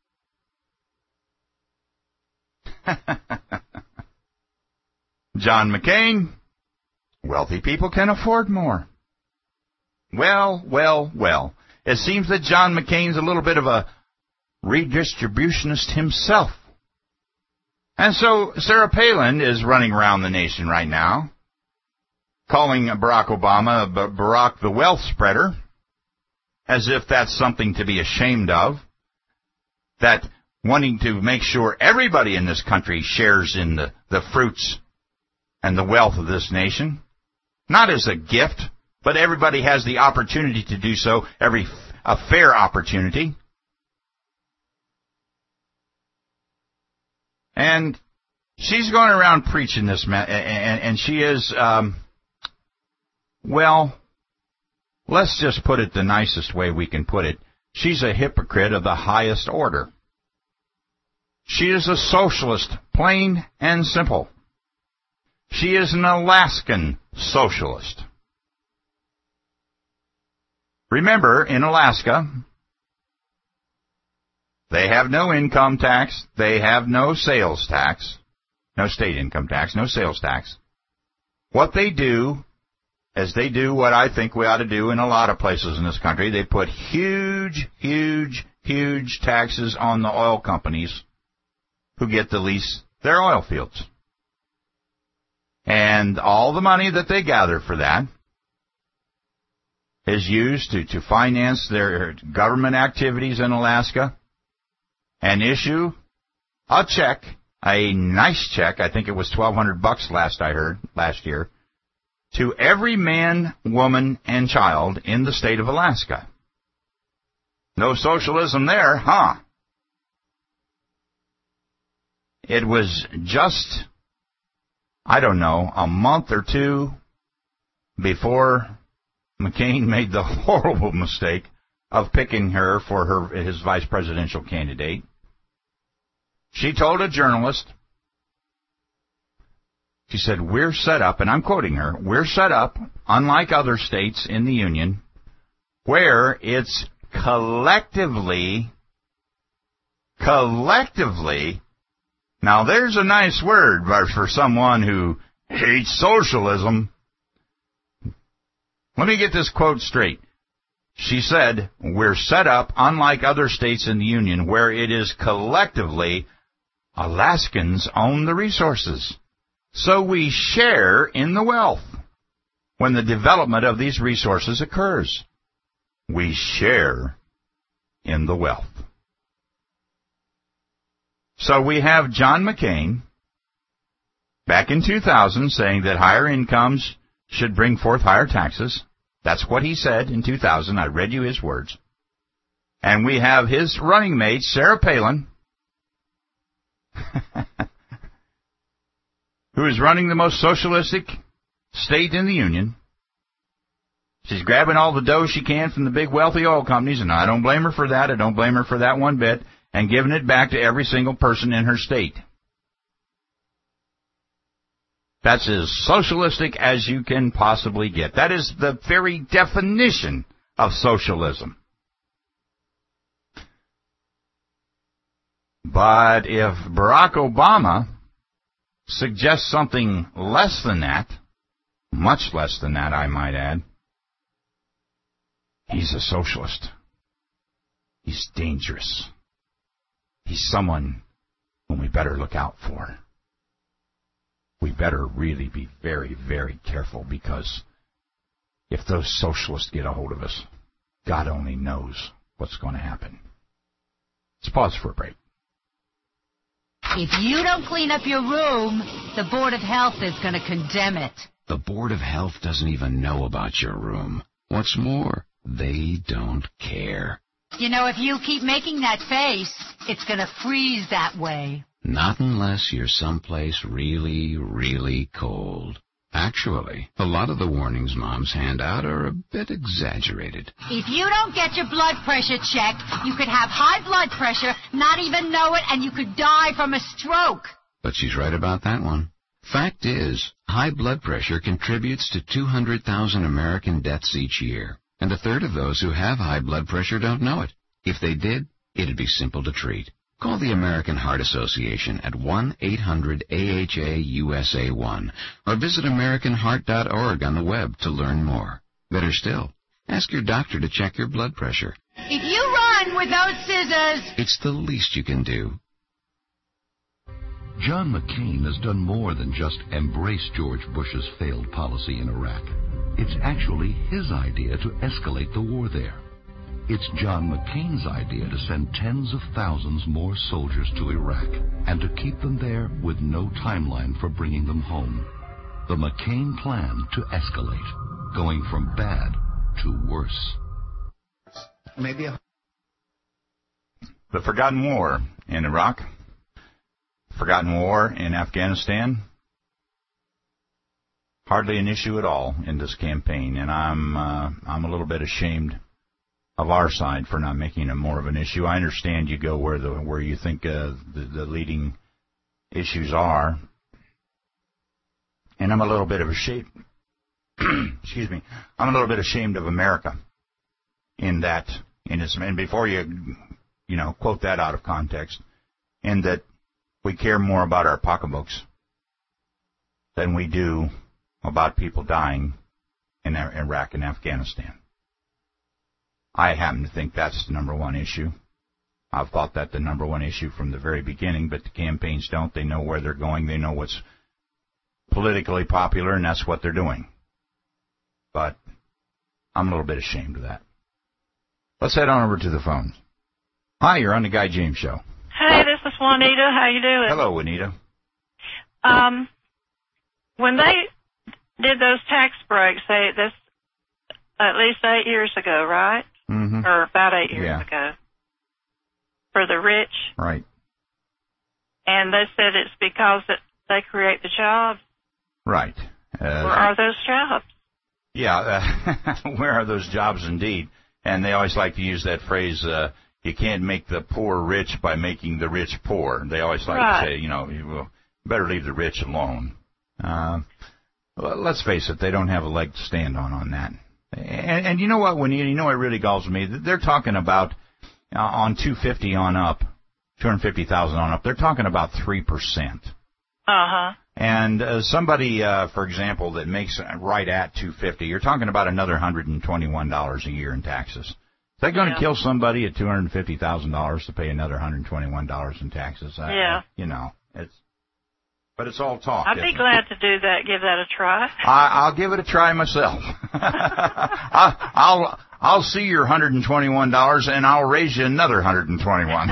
John McCain, wealthy people can afford more. Well. It seems that John McCain's a little bit of a redistributionist himself. And so Sarah Palin is running around the nation right now, calling Barack Obama Barack the wealth spreader, as if that's something to be ashamed of, that wanting to make sure everybody in this country shares in the fruits and the wealth of this nation, not as a gift, but everybody has the opportunity to do so, a fair opportunity. And she's going around preaching this, and she is, well, let's just put it the nicest way we can put it. She's a hypocrite of the highest order. She is a socialist, plain and simple. She is an Alaskan socialist. Remember, in Alaska, they have no income tax, they have no sales tax, no state income tax, no sales tax. What they do is they do what I think we ought to do in a lot of places in this country. They put huge taxes on the oil companies who get to lease their oil fields. And all the money that they gather for that is used to finance their government activities in Alaska and issue a check, a nice check, I think it was $1,200 last year, to every man, woman, and child in the state of Alaska. No socialism there, huh? It was just, I don't know, a month or two before McCain made the horrible mistake of picking her for his vice presidential candidate. She told a journalist, she said, we're set up, and I'm quoting her, we're set up, unlike other states in the Union, where it's collectively, now there's a nice word for someone who hates socialism. Let me get this quote straight. She said, we're set up, unlike other states in the Union, where it is collectively, Alaskans own the resources. So we share in the wealth when the development of these resources occurs. We share in the wealth. So we have John McCain back in 2000 saying that higher incomes should bring forth higher taxes. That's what he said in 2000. I read you his words. And we have his running mate, Sarah Palin, who is running the most socialistic state in the Union. She's grabbing all the dough she can from the big wealthy oil companies, and I don't blame her for that. I don't blame her for that one bit, and giving it back to every single person in her state. That's as socialistic as you can possibly get. That is the very definition of socialism. But if Barack Obama suggests something less than that, much less than that, I might add, he's a socialist. He's dangerous. He's someone whom we better look out for. We better really be very, very careful, because if those socialists get a hold of us, God only knows what's going to happen. Let's pause for a break. If you don't clean up your room, the Board of Health is going to condemn it. The Board of Health doesn't even know about your room. What's more, they don't care. You know, if you keep making that face, it's going to freeze that way. Not unless you're someplace really, really cold. Actually, a lot of the warnings moms hand out are a bit exaggerated. If you don't get your blood pressure checked, you could have high blood pressure, not even know it, and you could die from a stroke. But she's right about that one. Fact is, high blood pressure contributes to 200,000 American deaths each year, and a third of those who have high blood pressure don't know it. If they did, it'd be simple to treat. Call the American Heart Association at 1-800-AHA-USA1 or visit AmericanHeart.org on the web to learn more. Better still, ask your doctor to check your blood pressure. If you run with those scissors, it's the least you can do. John McCain has done more than just embrace George Bush's failed policy in Iraq. It's actually his idea to escalate the war there. It's John McCain's idea to send tens of thousands more soldiers to Iraq and to keep them there with no timeline for bringing them home. The McCain plan to escalate, going from bad to worse. The forgotten war in Iraq, forgotten war in Afghanistan, hardly an issue at all in this campaign, and I'm a little bit ashamed of our side for not making it more of an issue. I understand you go where you think the leading issues are, and I'm a little bit of ashamed. Excuse me. I'm a little bit ashamed of America in that, and before you quote that out of context, in that we care more about our pocketbooks than we do about people dying in Iraq and Afghanistan. I happen to think that's the number one issue. I've thought that the number one issue from the very beginning, but the campaigns don't. They know where they're going. They know what's politically popular, and that's what they're doing. But I'm a little bit ashamed of that. Let's head on over to the phones. Hi, you're on the Guy James Show. Hey, this is Juanita. How you doing? Hello, Juanita. When they did those tax breaks, this at least 8 years ago, right? Mm-hmm. Or about 8 years ago. For the rich. Right. And they said it's because they create the jobs. Right. Where are those jobs? Yeah, where are those jobs indeed? And they always like to use that phrase, you can't make the poor rich by making the rich poor. They always like to say, you better leave the rich alone. Let's face it, they don't have a leg to stand on that. And you know what, when you know what really galls me? They're talking about on 250 on up, 250,000 on up, they're talking about 3%. Uh-huh. And somebody, for example, that makes right at 250, you're talking about another $121 a year in taxes. Is that going to kill somebody at $250,000 to pay another $121 in taxes? But it's all talk. I'd be glad to do that, give that a try. I'll give it a try myself. I'll see your $121 and I'll raise you another $121.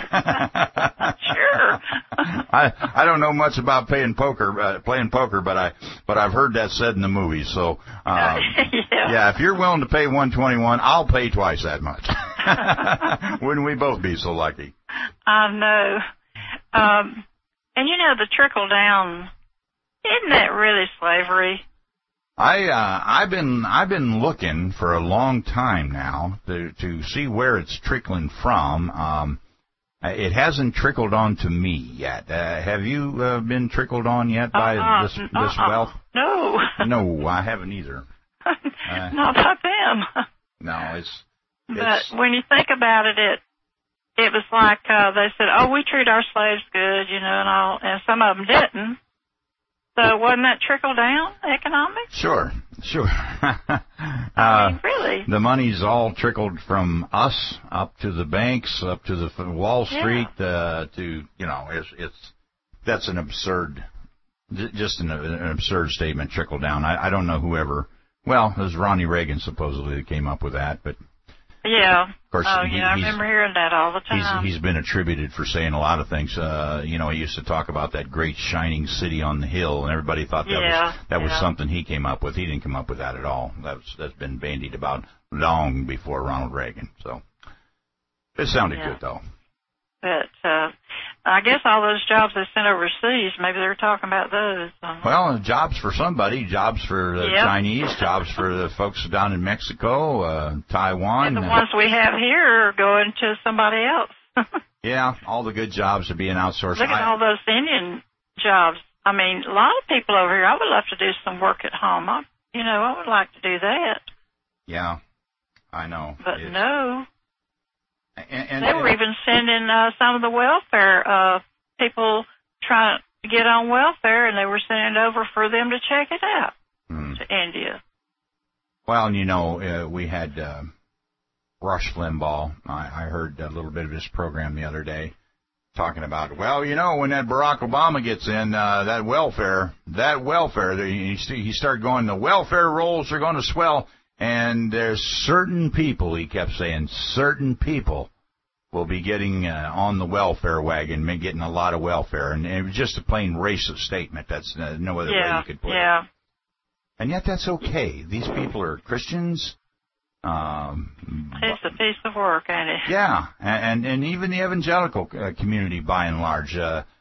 Sure. I don't know much about playing poker, but I've heard that said in the movies. So yeah, if you're willing to pay $121, I'll pay twice that much. Wouldn't we both be so lucky? I know. And the trickle down, isn't that really slavery? I've been looking for a long time now to see where it's trickling from. It hasn't trickled on to me yet. Have you been trickled on yet by this wealth? No. No, I haven't either. Not by them. No, But when you think about it, it was like they said, "Oh, we treat our slaves good," and some of them didn't. So wasn't that trickle down economics? Sure. Really? The money's all trickled from us up to the banks, up to the Wall Street, that's an absurd, just an absurd statement, trickle down. I don't know whoever, it was Ronnie Reagan supposedly that came up with that, but. Yeah. Of course, I remember hearing that all the time. He's been attributed for saying a lot of things. He used to talk about that great shining city on the hill, and everybody thought that was something he came up with. He didn't come up with that at all. That's been bandied about long before Ronald Reagan. So it sounded good, though. But I guess all those jobs they sent overseas, maybe they were talking about those. Well, jobs for somebody, jobs for the Chinese, jobs for the folks down in Mexico, Taiwan. And the ones we have here are going to somebody else. Yeah, all the good jobs are being outsourced. Look at all those Indian jobs. I mean, a lot of people over here, I would love to do some work at home. I would like to do that. Yeah, I know. But no. And they were even sending some of the welfare people trying to get on welfare, and they were sending it over for them to check it out to India. Well, we had Rush Limbaugh. I heard a little bit of his program the other day talking about, when that Barack Obama gets in, that welfare, he started going, the welfare rolls are going to swell. And there's certain people, he kept saying, certain people will be getting on the welfare wagon, getting a lot of welfare. And it was just a plain racist statement. That's no other way you could put it. And yet that's okay. These people are Christians. It's a piece of work, ain't it? Yeah, and even the evangelical community, by and large,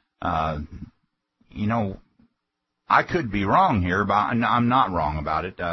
I could be wrong here, but I'm not wrong about it.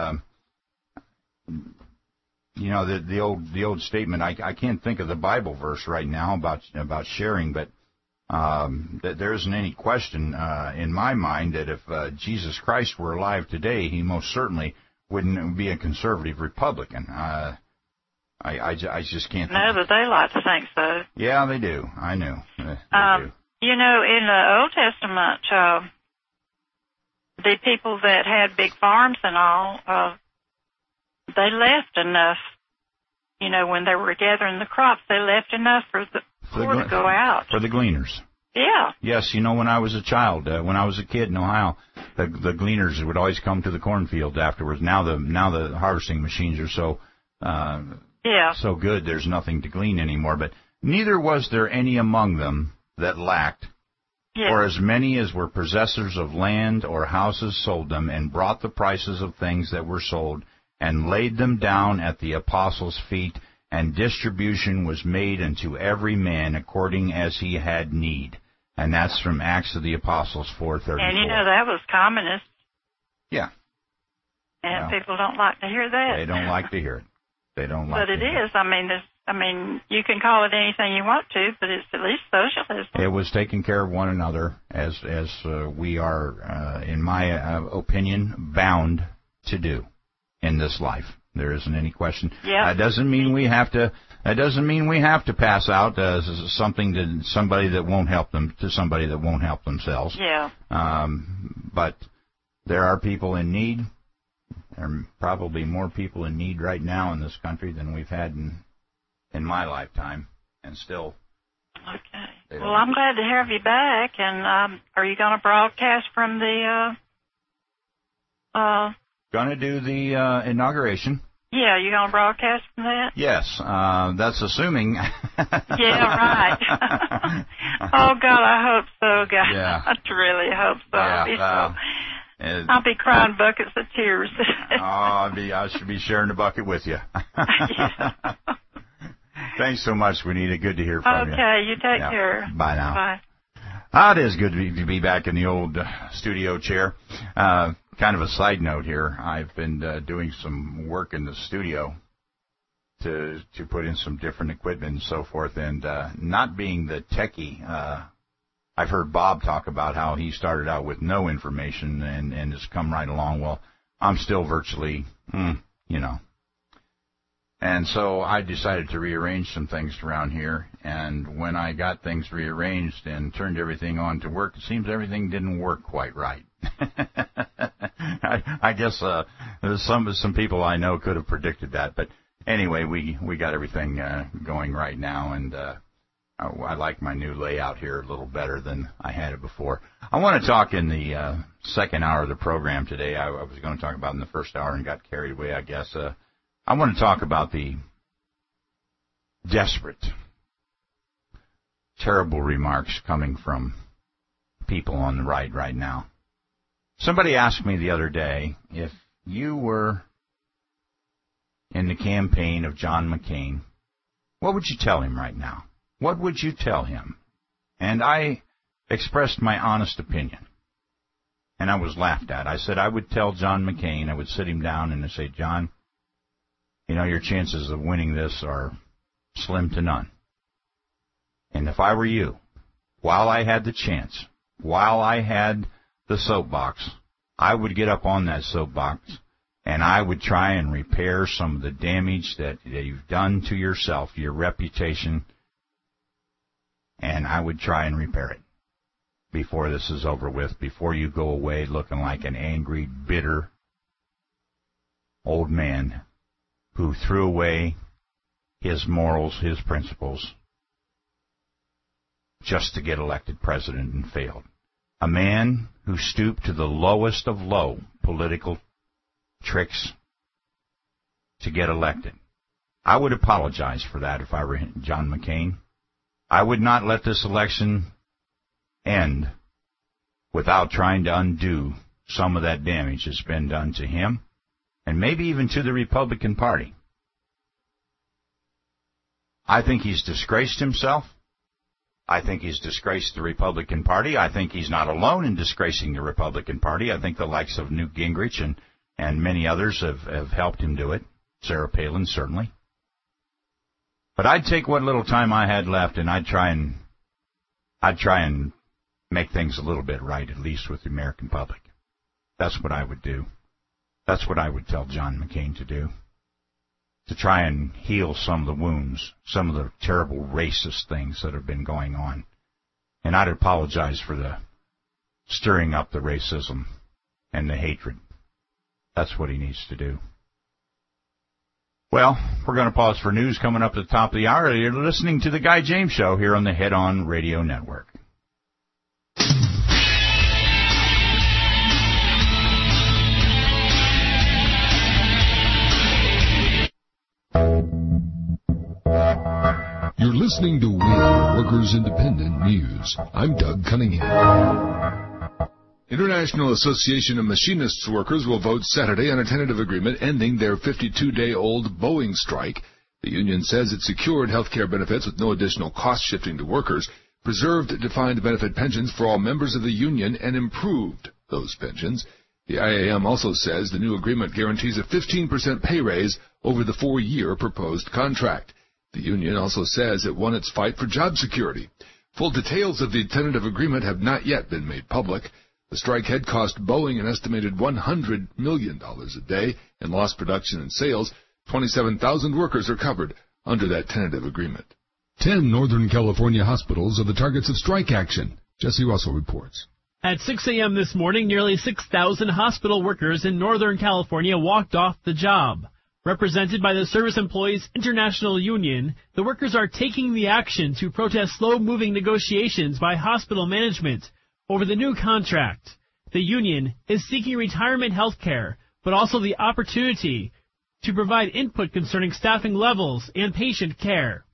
The old statement. I can't think of the Bible verse right now about sharing, but there isn't any question in my mind that if Jesus Christ were alive today, he most certainly wouldn't be a conservative Republican. I just can't. No, but they like to think so. Yeah, they do. I know. They do. In the Old Testament, the people that had big farms and all, they left enough. You know, when they were gathering the crops, they left enough for the poor to go out. For the gleaners. Yeah. Yes, you know, when I was a child, when I was a kid in Ohio, the gleaners would always come to the cornfields afterwards. Now the harvesting machines are so so good, there's nothing to glean anymore. But neither was there any among them that lacked, or as many as were possessors of land or houses sold them, and brought the prices of things that were sold, and laid them down at the apostles' feet, and distribution was made unto every man according as he had need. And that's from Acts of the Apostles 4:34. And you know, that was communist. Yeah. And people don't like to hear that. They don't like to hear it. They don't like but to it hear is. I mean, you can call it anything you want to, but it's at least socialism. It was taking care of one another, as we are, in my opinion, bound to do in this life. There isn't any question. Yeah. That doesn't mean we have to. That doesn't mean we have to pass out something to somebody that won't help them to somebody that won't help themselves. Yeah. But there are people in need. There are probably more people in need right now in this country than we've had in my lifetime, and still. Okay. Well, I'm glad to have you back. And are you going to broadcast from the? Going to do the inauguration. Yeah, you going to broadcast from that? Yes, that's assuming. Yeah, right. Oh, God, I hope so, God. Yeah. I really hope so. Yeah, I'll be crying buckets of tears. I should be sharing the bucket with you. Thanks so much, Juanita. Good to hear from you. Okay, you take care. Bye now. Bye. It is good to be back in the old studio chair. Kind of a side note here. I've been doing some work in the studio to put in some different equipment and so forth. And not being the techie, I've heard Bob talk about how he started out with no information and has come right along. Well, I'm still virtually, And so I decided to rearrange some things around here. And when I got things rearranged and turned everything on to work, it seems everything didn't work quite right. I guess some people I know could have predicted that. But anyway, we got everything going right now, and I like my new layout here a little better than I had it before. I want to talk in the second hour of the program today. I was going to talk about in the first hour and got carried away, I guess. I want to talk about the desperate, terrible remarks coming from people on the right now. Somebody asked me the other day, if you were in the campaign of John McCain, what would you tell him right now? What would you tell him? And I expressed my honest opinion. And I was laughed at. I said I would tell John McCain, I would sit him down and I'd say, John, you know, your chances of winning this are slim to none. And if I were you, while I had the chance, while I had the soapbox, I would get up on that soapbox and I would try and repair some of the damage that you've done to yourself, your reputation, and I would try and repair it before this is over with, before you go away looking like an angry, bitter old man who threw away his morals, his principles, just to get elected president and failed. A man who stooped to the lowest of low political tricks to get elected. I would apologize for that if I were John McCain. I would not let this election end without trying to undo some of that damage that's been done to him and maybe even to the Republican Party. I think he's disgraced himself. I think he's disgraced the Republican Party. I think he's not alone in disgracing the Republican Party. I think the likes of Newt Gingrich and many others have helped him do it. Sarah Palin, certainly. But I'd take what little time I had left and I'd try and make things a little bit right, at least with the American public. That's what I would do. That's what I would tell John McCain to do. To try and heal some of the wounds, some of the terrible racist things that have been going on. And I'd apologize for the stirring up the racism and the hatred. That's what he needs to do. Well, we're going to pause for news coming up at the top of the hour. You're listening to The Guy James Show here on the Head On Radio Network. You're listening to WIN, Workers Independent News. I'm Doug Cunningham. International Association of Machinists Workers will vote Saturday on a tentative agreement ending their 52-day-old Boeing strike. The union says it secured health care benefits with no additional cost shifting to workers, preserved defined benefit pensions for all members of the union, and improved those pensions. The IAM also says the new agreement guarantees a 15% pay raise over the 4-year proposed contract. The union also says it won its fight for job security. Full details of the tentative agreement have not yet been made public. The strike had cost Boeing an estimated $100 million a day in lost production and sales. 27,000 workers are covered under that tentative agreement. 10 Northern California hospitals are the targets of strike action. Jesse Russell reports. At 6 a.m. this morning, nearly 6,000 hospital workers in Northern California walked off the job. Represented by the Service Employees International Union, the workers are taking the action to protest slow-moving negotiations by hospital management over the new contract. The union is seeking retirement health care, but also the opportunity to provide input concerning staffing levels and patient care.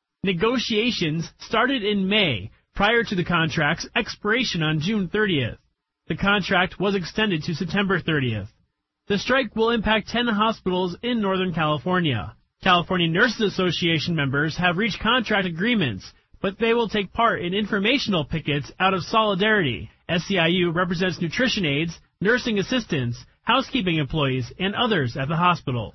Negotiations started in May, prior to the contract's expiration on June 30th. The contract was extended to September 30th. The strike will impact 10 hospitals in Northern California. California Nurses Association members have reached contract agreements, but they will take part in informational pickets out of solidarity. SEIU represents nutrition aides, nursing assistants, housekeeping employees, and others at the hospitals.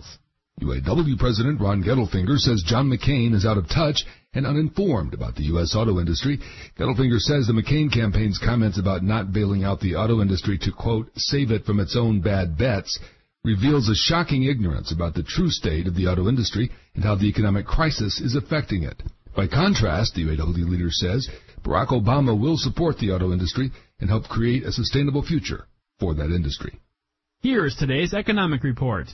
UAW President Ron Gettelfinger says John McCain is out of touch and uninformed about the U.S. auto industry. Gettelfinger says the McCain campaign's comments about not bailing out the auto industry to, quote, save it from its own bad bets reveals a shocking ignorance about the true state of the auto industry and how the economic crisis is affecting it. By contrast, the UAW leader says Barack Obama will support the auto industry and help create a sustainable future for that industry. Here's today's economic report.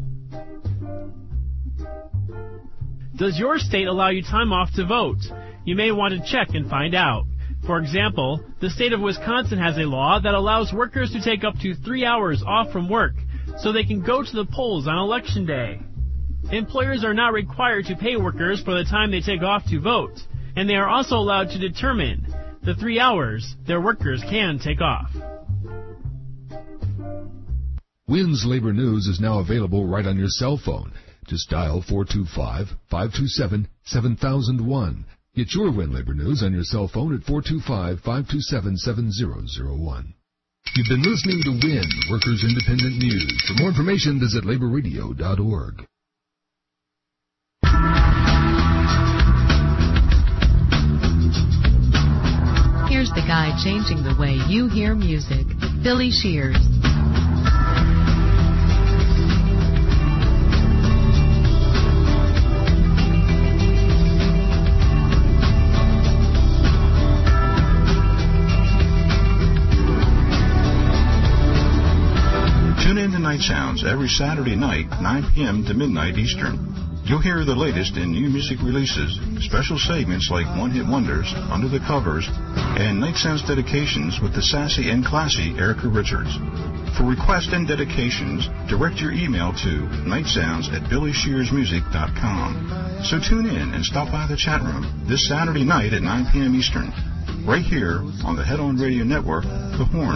Does your state allow you time off to vote? You may want to check and find out. For example, the state of Wisconsin has a law that allows workers to take up to 3 hours off from work so they can go to the polls on Election Day. Employers are not required to pay workers for the time they take off to vote, and they are also allowed to determine the 3 hours their workers can take off. WIN's Labor News is now available right on your cell phone. Just dial 425-527-7001. Get your WIN Labor News on your cell phone at 425-527-7001. You've been listening to WIN, Workers Independent News. For more information, visit laborradio.org. Here's the guy changing the way you hear music, Billy Shears. Tune in to Night Sounds every Saturday night, 9 p.m. to midnight Eastern. You'll hear the latest in new music releases, special segments like One-Hit Wonders, Under the Covers, and Night Sounds dedications with the sassy and classy Erica Richards. For requests and dedications, direct your email to nightsounds@billyshearsmusic.com. So tune in and stop by the chat room this Saturday night at 9 p.m. Eastern, right here on the Head On Radio Network, The Horn.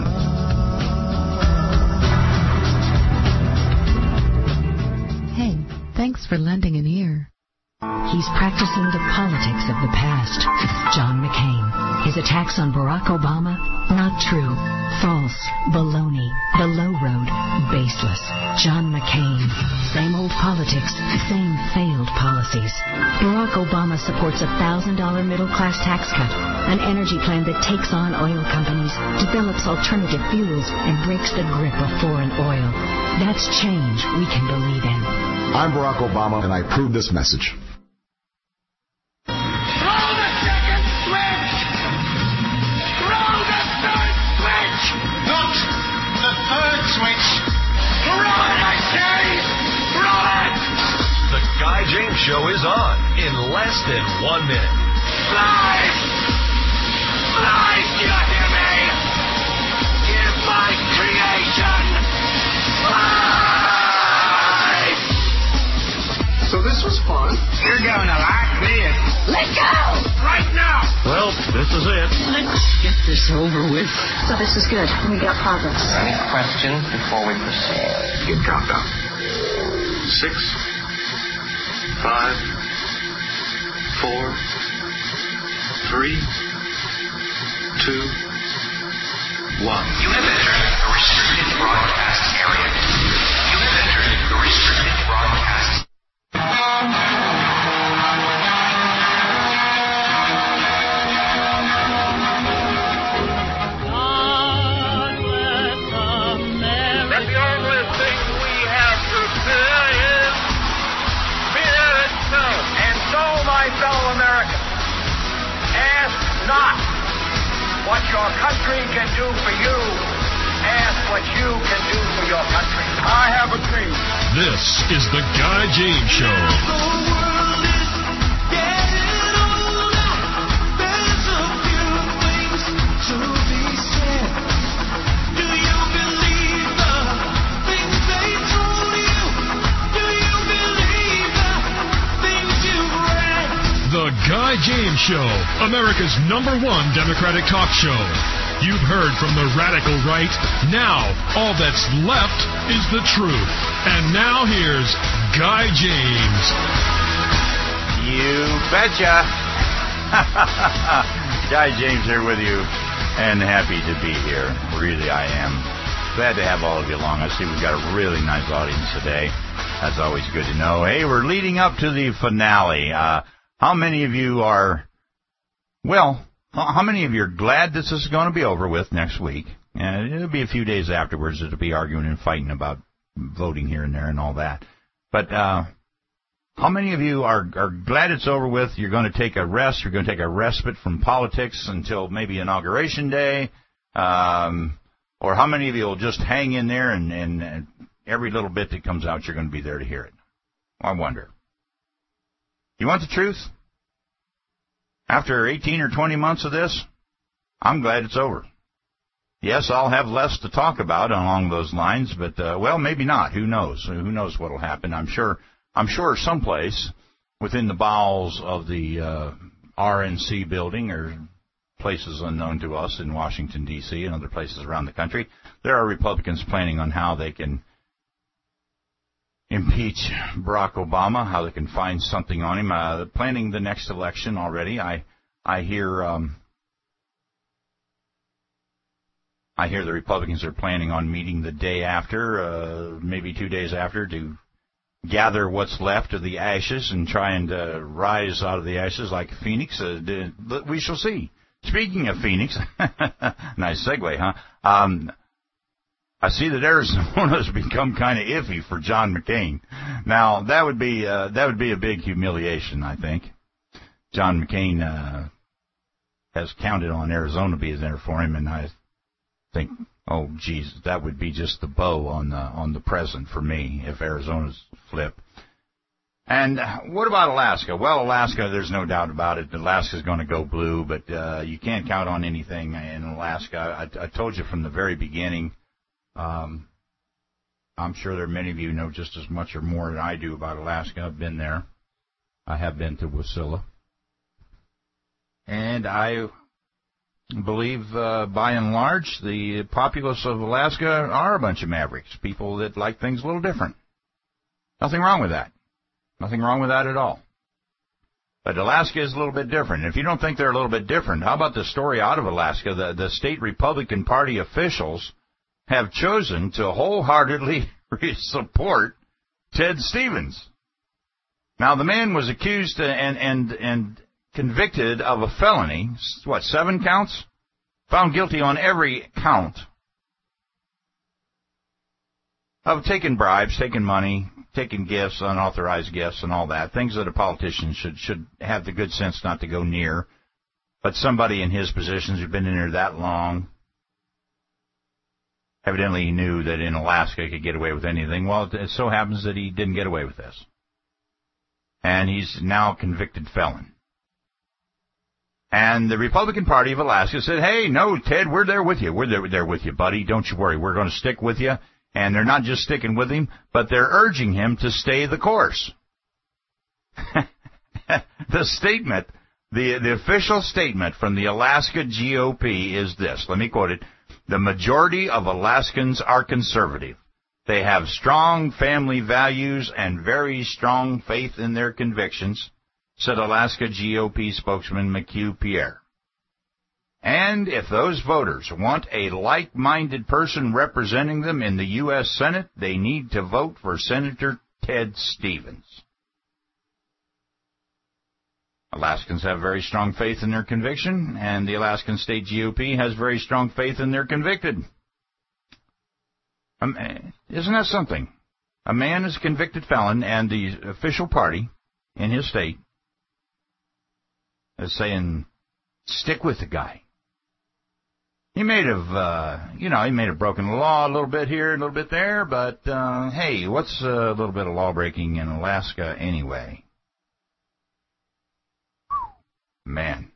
Thanks for lending an ear. He's practicing the politics of the past. John McCain. His attacks on Barack Obama, not true. False. Baloney. The low road. Baseless. John McCain. Same old politics, same failed policies. Barack Obama supports a $1,000 middle-class tax cut, an energy plan that takes on oil companies, develops alternative fuels, and breaks the grip of foreign oil. That's change we can believe in. I'm Barack Obama, and I approve this message. Throw the second switch! Throw the third switch! Not the third continues on in less than 1 minute. Life! Life! Do you hear me? Give my creation life! So this was fun. You're going to like this. Let go! Right now! Well, this is it. Let's get this over with. So this is good. We got progress. Any questions before we proceed? Give countdown. 6, 5, 4, 3, 2, 1. You have entered the restricted broadcast area. You have entered the restricted broadcast. Fellow Americans, ask not what your country can do for you. Ask what you can do for your country. I have a dream. This is the Guy James Show. The Guy James Show, America's #1 Democratic talk show. You've heard from the radical right. Now, all that's left is the truth. And now here's Guy James. You betcha. Guy James here with you, and happy to be here. Really, I am. Glad to have all of you along. I see we've got a really nice audience today. That's always good to know. Hey, we're leading up to the finale. How many of you are, well, how many of you are glad this is going to be over with next week? And it'll be a few days afterwards. It'll be arguing and fighting about voting here and there and all that. But how many of you are glad it's over with? You're going to take a rest. You're going to take a respite from politics until maybe Inauguration Day. Or how many of you will just hang in there and every little bit that comes out, you're going to be there to hear it? I wonder. You want the truth? After 18 or 20 months of this, I'm glad it's over. Yes, I'll have less to talk about along those lines, but, well, maybe not. Who knows? Who knows what will happen? I'm sure someplace within the bowels of the RNC building or places unknown to us in Washington, D.C. and other places around the country, there are Republicans planning on how they can impeach Barack Obama, how they can find something on him. Planning the next election already. I hear the Republicans are planning on meeting the day after, maybe 2 days after, to gather what's left of the ashes and try and rise out of the ashes like a phoenix. We shall see. Speaking of Phoenix, nice segue, huh? I see that Arizona's become kind of iffy for John McCain. Now that would be a big humiliation, I think. John McCain has counted on Arizona being there for him, and I think, oh geez, that would be just the bow on the present for me if Arizona's flip. And what about Alaska? Well, Alaska, there's no doubt about it. Alaska's going to go blue, but you can't count on anything in Alaska. I told you from the very beginning. I'm sure there are many of you know just as much or more than I do about Alaska. I've been there. I have been to Wasilla. And I believe, by and large, the populace of Alaska are a bunch of mavericks, people that like things a little different. Nothing wrong with that. Nothing wrong with that at all. But Alaska is a little bit different. If you don't think they're a little bit different, how about the story out of Alaska? The state Republican Party officials have chosen to wholeheartedly support Ted Stevens. Now, the man was accused and convicted of a felony, 7 counts? Found guilty on every count of taking bribes, taking money, taking gifts, unauthorized gifts, and all that, things that a politician should have the good sense not to go near. But somebody in his positions who'd been in there that long, evidently he knew that in Alaska he could get away with anything. Well, it so happens that he didn't get away with this. and he's now a convicted felon. And the Republican Party of Alaska said, hey, no, Ted, we're there with you. We're there with you, buddy. Don't you worry. We're going to stick with you. And they're not just sticking with him, but they're urging him to stay the course. The statement, the official statement from the Alaska GOP is this. Let me quote it. The majority of Alaskans are conservative. They have strong family values and very strong faith in their convictions, said Alaska GOP spokesman McHugh Pierre. And if those voters want a like-minded person representing them in the U.S. Senate, they need to vote for Senator Ted Stevens. Alaskans have very strong faith in their conviction, and the Alaskan State GOP has very strong faith in their convicted. Isn't that something? A man is a convicted felon, and the official party in his state is saying, stick with the guy. He may have, he may have broken the law a little bit here, a little bit there, but, hey, what's a little bit of law breaking in Alaska anyway? Man.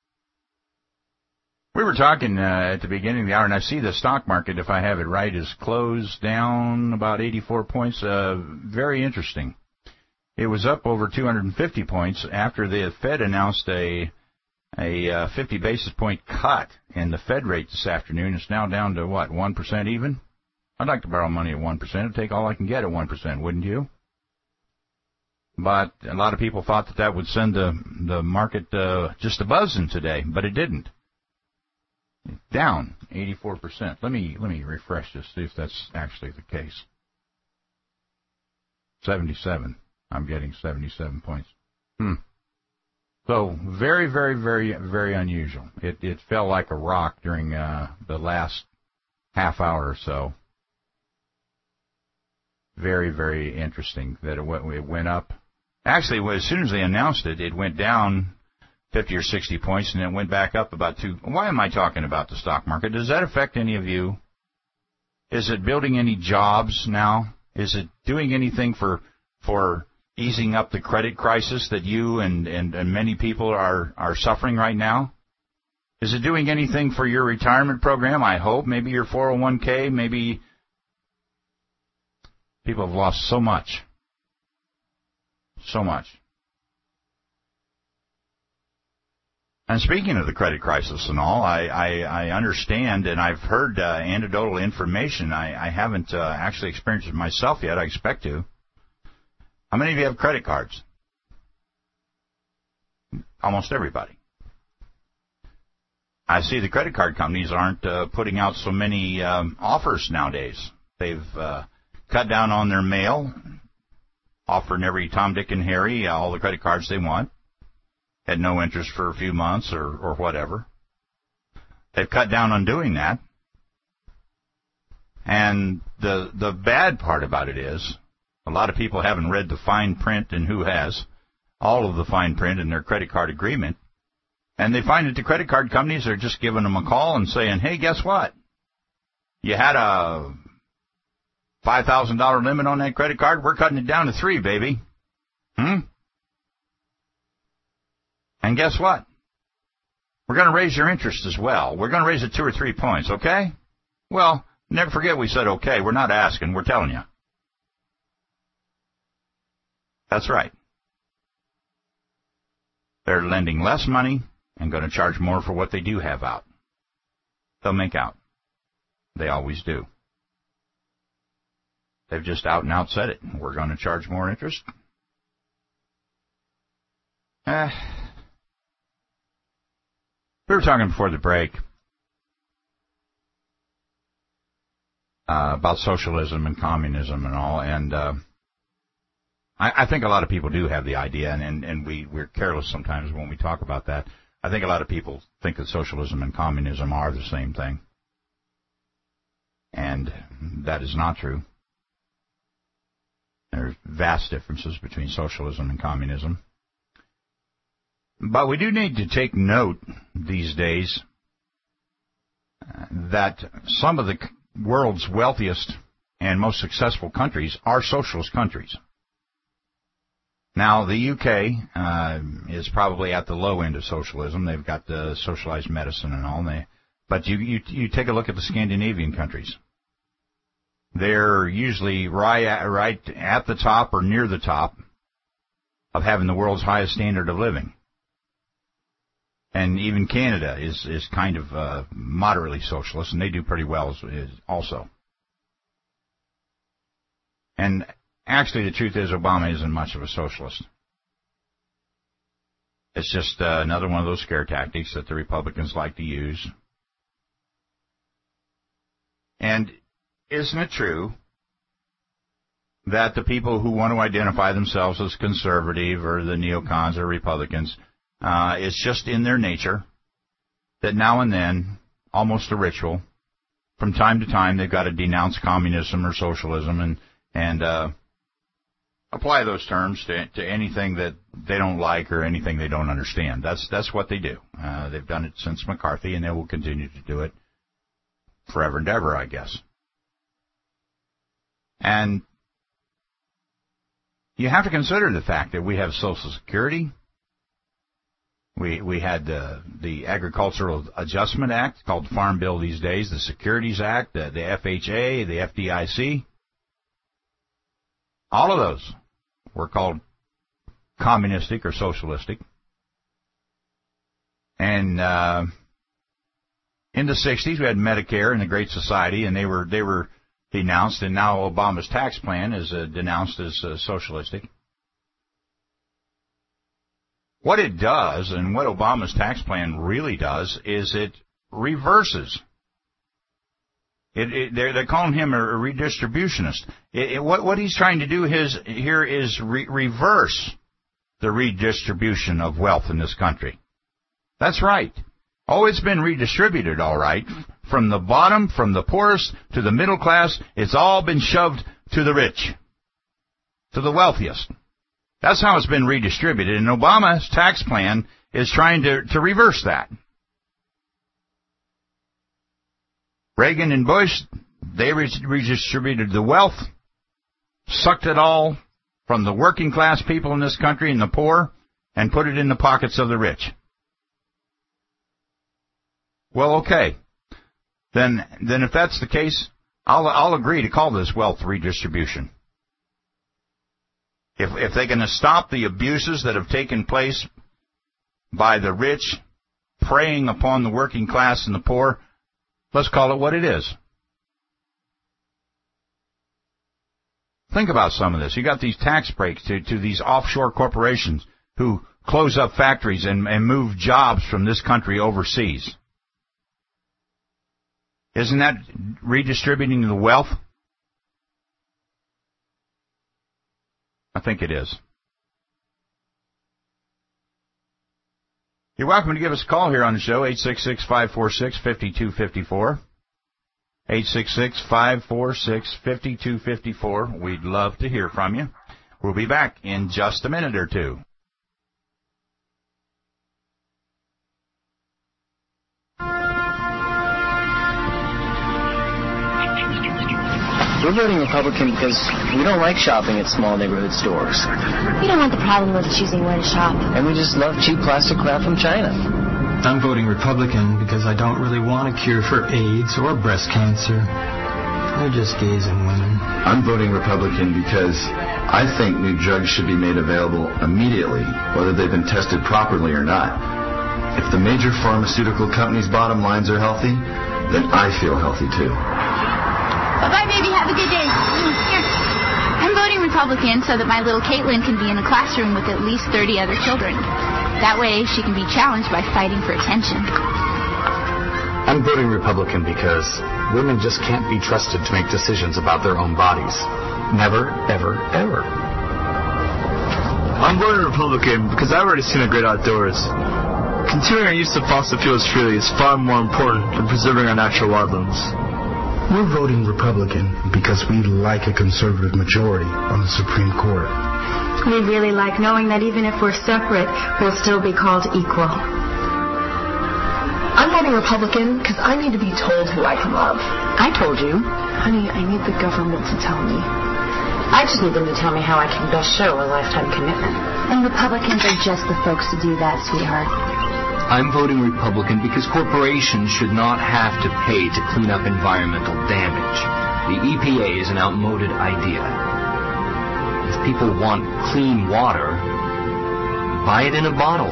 We were talking at the beginning of the hour, and I see the stock market, if I have it right, is closed down about 84 points. Very interesting. It was up over 250 points after the Fed announced a 50 basis point cut in the Fed rate this afternoon. It's now down to, what, 1% even? I'd like to borrow money at 1%. I'd take all I can get at 1%, wouldn't you? But a lot of people thought that would send the market just a buzzing today, but it didn't. Down 84%. Let me refresh this, see if that's actually the case. 77. I'm getting 77 points. So very, very, very, very unusual. It fell like a rock during the last half hour or so. Very, very interesting that it went up. Actually, as soon as they announced it, it went down 50 or 60 points, and then it went back up about 2. Why am I talking about the stock market? Does that affect any of you? Is it building any jobs now? Is it doing anything for easing up the credit crisis that you and many people are suffering right now? Is it doing anything for your retirement program? I hope. Maybe your 401k. Maybe people have lost so much. So much. And speaking of the credit crisis and all, I understand, and I've heard anecdotal information. I haven't actually experienced it myself yet. I expect to. How many of you have credit cards? Almost everybody. I see the credit card companies aren't putting out so many offers nowadays. They've cut down on their mail, offering every Tom, Dick, and Harry all the credit cards they want. Had no interest for a few months or whatever. They've cut down on doing that. And the bad part about it is a lot of people haven't read the fine print, and who has? All of the fine print in their credit card agreement. And they find that the credit card companies are just giving them a call and saying, hey, guess what? You had a $5,000 limit on that credit card. We're cutting it down to 3, baby. And guess what? We're going to raise your interest as well. We're going to raise it 2 or 3 points, okay? Well, never forget we said okay. We're not asking. We're telling you. That's right. They're lending less money and going to charge more for what they do have out. They'll make out. They always do. They've just out and out said it. We're going to charge more interest. We were talking before the break about socialism and communism and all, and I think a lot of people do have the idea, and we're careless sometimes when we talk about that. I think a lot of people think that socialism and communism are the same thing, and that is not true. There's vast differences between socialism and communism. But we do need to take note these days that some of the world's wealthiest and most successful countries are socialist countries. Now, the UK is probably at the low end of socialism. They've got the socialized medicine and all. But you take a look at the Scandinavian countries. They're usually right at the top or near the top of having the world's highest standard of living. And even Canada is kind of moderately socialist, and they do pretty well also. And actually, the truth is Obama isn't much of a socialist. It's just another one of those scare tactics that the Republicans like to use. And isn't it true that the people who want to identify themselves as conservative or the neocons or Republicans, it's just in their nature that now and then, almost a ritual, from time to time they've got to denounce communism or socialism and apply those terms to anything that they don't like or anything they don't understand. That's what they do. They've done it since McCarthy, and they will continue to do it forever and ever, I guess. And you have to consider the fact that we have Social Security. We had the Agricultural Adjustment Act, called the Farm Bill these days, the Securities Act, the FHA, the FDIC. All of those were called communistic or socialistic. And in the 60s, we had Medicare and the Great Society, and they were denounced, and now Obama's tax plan is denounced as socialistic. What it does, and what Obama's tax plan really does, is it reverses. They're calling him a redistributionist. What he's trying to do here is reverse the redistribution of wealth in this country. That's right. Oh, it's been redistributed, all right. From the bottom, from the poorest to the middle class, it's all been shoved to the rich, to the wealthiest. That's how it's been redistributed, and Obama's tax plan is trying to reverse that. Reagan and Bush, they redistributed the wealth, sucked it all from the working class people in this country and the poor, and put it in the pockets of the rich. Well, okay. Then if that's the case, I'll agree to call this wealth redistribution. If they're going to stop the abuses that have taken place by the rich preying upon the working class and the poor, let's call it what it is. Think about some of this. You got these tax breaks to these offshore corporations who close up factories and move jobs from this country overseas. Isn't that redistributing the wealth? I think it is. You're welcome to give us a call here on the show, 866-546-5254. 866-546-5254. We'd love to hear from you. We'll be back in just a minute or two. We're voting Republican because we don't like shopping at small neighborhood stores. We don't want the problem of choosing where to shop. And we just love cheap plastic crap from China. I'm voting Republican because I don't really want a cure for AIDS or breast cancer. They're just gays and women. I'm voting Republican because I think new drugs should be made available immediately, whether they've been tested properly or not. If the major pharmaceutical companies' bottom lines are healthy, then I feel healthy too. Bye-bye, baby. Have a good day. Here. I'm voting Republican so that my little Caitlin can be in a classroom with at least 30 other children. That way, she can be challenged by fighting for attention. I'm voting Republican because women just can't be trusted to make decisions about their own bodies. Never, ever, ever. I'm voting Republican because I've already seen the great outdoors. Continuing our use of fossil fuels freely is far more important than preserving our natural wildlands. We're voting Republican because we like a conservative majority on the Supreme Court. We really like knowing that even if we're separate, we'll still be called equal. I'm voting Republican because I need to be told who I can love. I told you. Honey, I need the government to tell me. I just need them to tell me how I can best show a lifetime commitment. And Republicans are just the folks to do that, sweetheart. I'm voting Republican because corporations should not have to pay to clean up environmental damage. The EPA is an outmoded idea. If people want clean water, buy it in a bottle.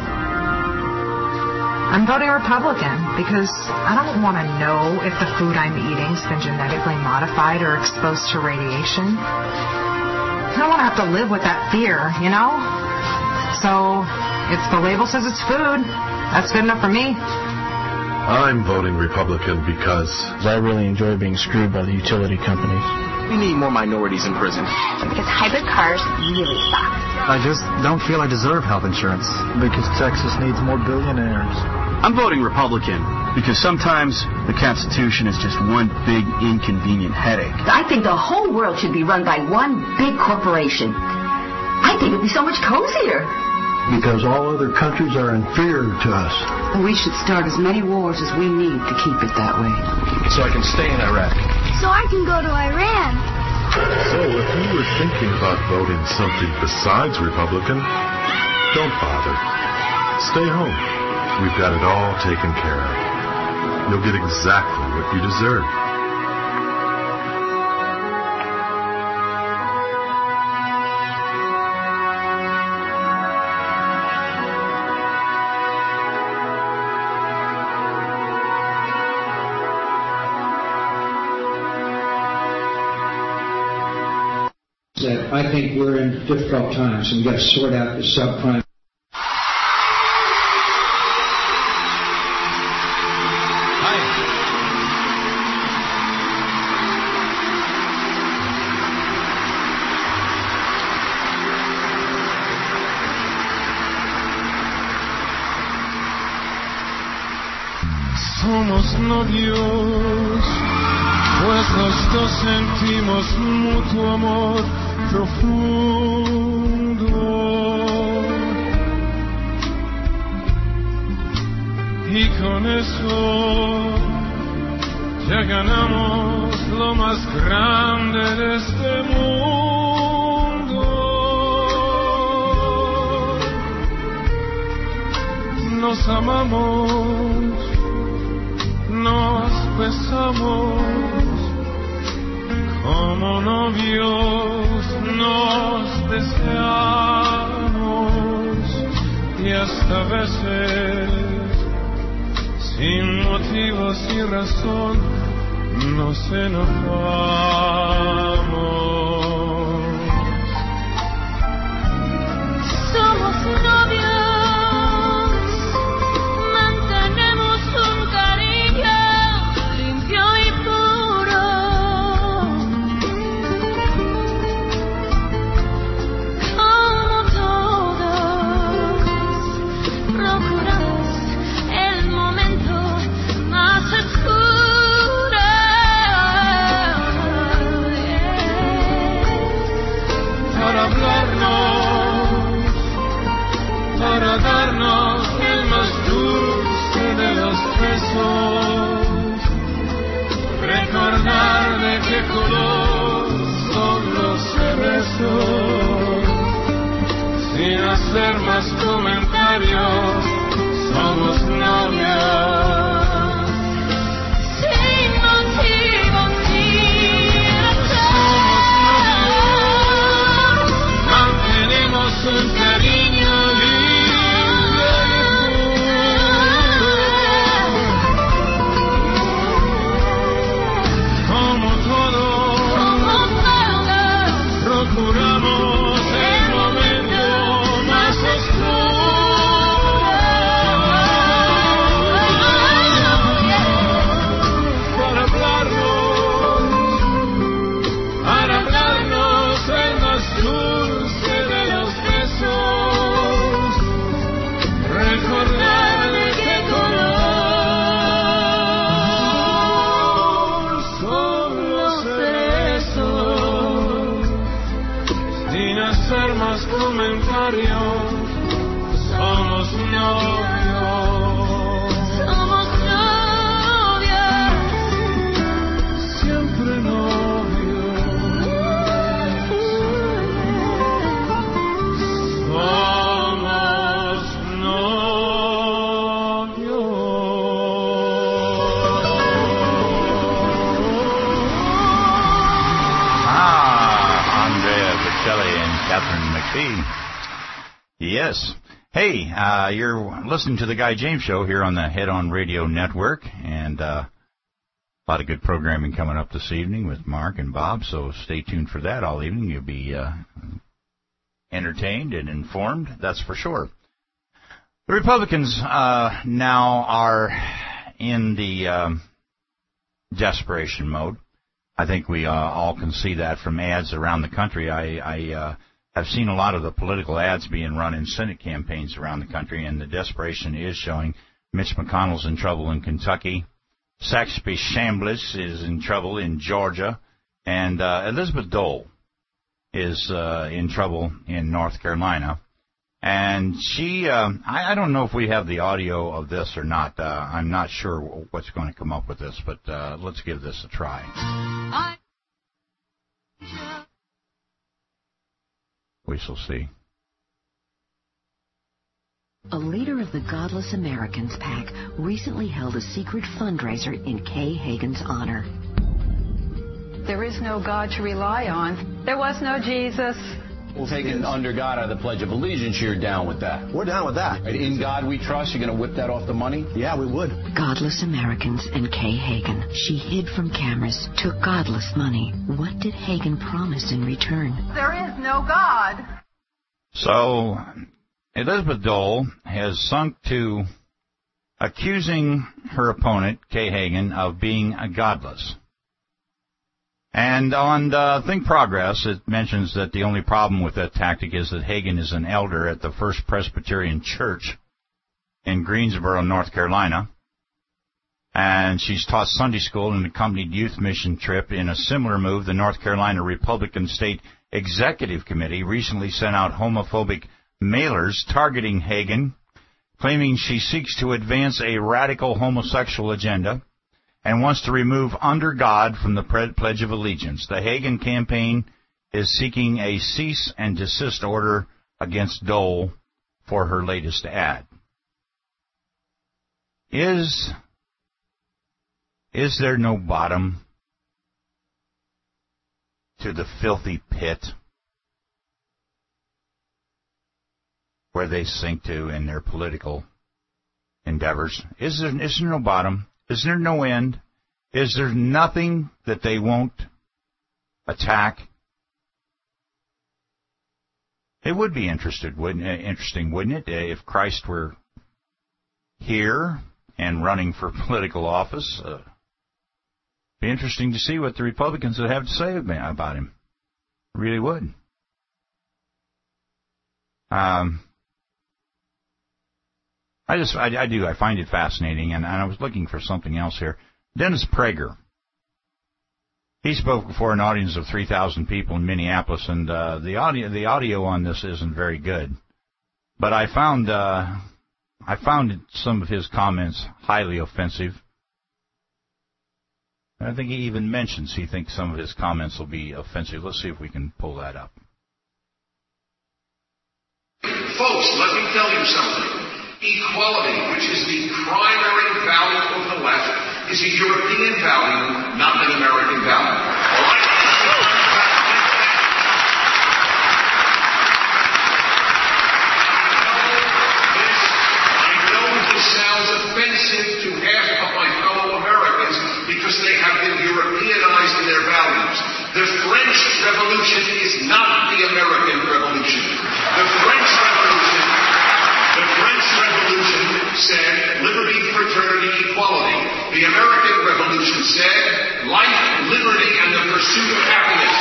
I'm voting Republican because I don't want to know if the food I'm eating's been genetically modified or exposed to radiation. I don't want to have to live with that fear, you know? So, if the label says it's food, that's good enough for me. I'm voting Republican because I really enjoy being screwed by the utility companies. We need more minorities in prison. Because hybrid cars really suck. I just don't feel I deserve health insurance. Because Texas needs more billionaires. I'm voting Republican because sometimes the Constitution is just one big inconvenient headache. I think the whole world should be run by one big corporation. I think it'd be so much cozier. Because all other countries are inferior to us. We should start as many wars as we need to keep it that way. so I can stay in Iraq. So I can go to Iran. So if you were thinking about voting something besides Republican, don't bother. Stay home. We've got it all taken care of. You'll get exactly what you deserve. That I think we're in difficult times and we've got to sort out the subprime. Somos novios, pues los dos sentimos mutuo amor profundo. Y con eso ya ganamos lo más grande de este mundo. Nos amamos, nos besamos, como novios nos deseamos y hasta veces sin motivos y razón nos enojamos. Somos novios, mantenemos un cariño limpio y puro. Como todos, procuramos el momento más oscuro. Para hablarnos, para darnos el más dulce de los besos, recordar de qué color son los cerezos, sin hacer más comentarios, somos novios. Sin motivo, sin razón, mantenemos un cariño libre como todos, procuramos el momento más para hablarnos el más dulce de los besos, recordar de qué color son los cerezos, sin hacer más comentarios, somos novios. somos novios. Siempre novios. Catherine McPhee. Yes. Hey, you're listening to the Guy James Show here on the Head On Radio Network, and a lot of good programming coming up this evening with Mark and Bob, so stay tuned for that all evening. You'll be entertained and informed, that's for sure. The Republicans now are in the desperation mode. I think we all can see that from ads around the country. I have seen a lot of the political ads being run in Senate campaigns around the country, and the desperation is showing. Mitch McConnell's in trouble in Kentucky. Saxby Chambliss is in trouble in Georgia. And Elizabeth Dole is in trouble in North Carolina. And she, I don't know if we have the audio of this or not. I'm not sure what's going to come up with this, but let's give this a try. We shall see. A leader of the Godless Americans PAC recently held a secret fundraiser in Kay Hagan's honor. There is no God to rely on. There was no Jesus. Well, taking under God out of the Pledge of Allegiance, you're down with that. We're down with that. In God we trust, you're going to whip that off the money? Yeah, we would. Godless Americans and Kay Hagan. She hid from cameras, took godless money. What did Hagan promise in return? There is no God. So, Elizabeth Dole has sunk to accusing her opponent, Kay Hagan, of being godless. And on Think Progress, it mentions that the only problem with that tactic is that Hagan is an elder at the First Presbyterian Church in Greensboro, North Carolina. And she's taught Sunday school and accompanied youth mission trip. In a similar move, the North Carolina Republican State Executive Committee recently sent out homophobic mailers targeting Hagan, claiming she seeks to advance a radical homosexual agenda and wants to remove under God from the Pledge of Allegiance. The Hagan campaign is seeking a cease and desist order against Dole for her latest ad. Is there no bottom to the filthy pit where they sink to in their political endeavors? Is there no bottom? Is there no end? Is there nothing that they won't attack? It would be interesting, wouldn't it, if Christ were here and running for political office? Be interesting to see what the Republicans would have to say about him. It really would. I find it fascinating, and I was looking for something else here. Dennis Prager. He spoke before an audience of 3,000 people in Minneapolis, and the audio on this isn't very good. But I found some of his comments highly offensive. And I think he even mentions he thinks some of his comments will be offensive. Let's see if we can pull that up. Folks, let me tell you something. Equality, which is the primary value of the left, is a European value, not an American value. All right? I know this sounds offensive to half of my fellow Americans because they have been Europeanized in their values. The French Revolution is not the American Revolution. The French Revolution said liberty, fraternity, equality. The American Revolution said life, liberty, and the pursuit of happiness.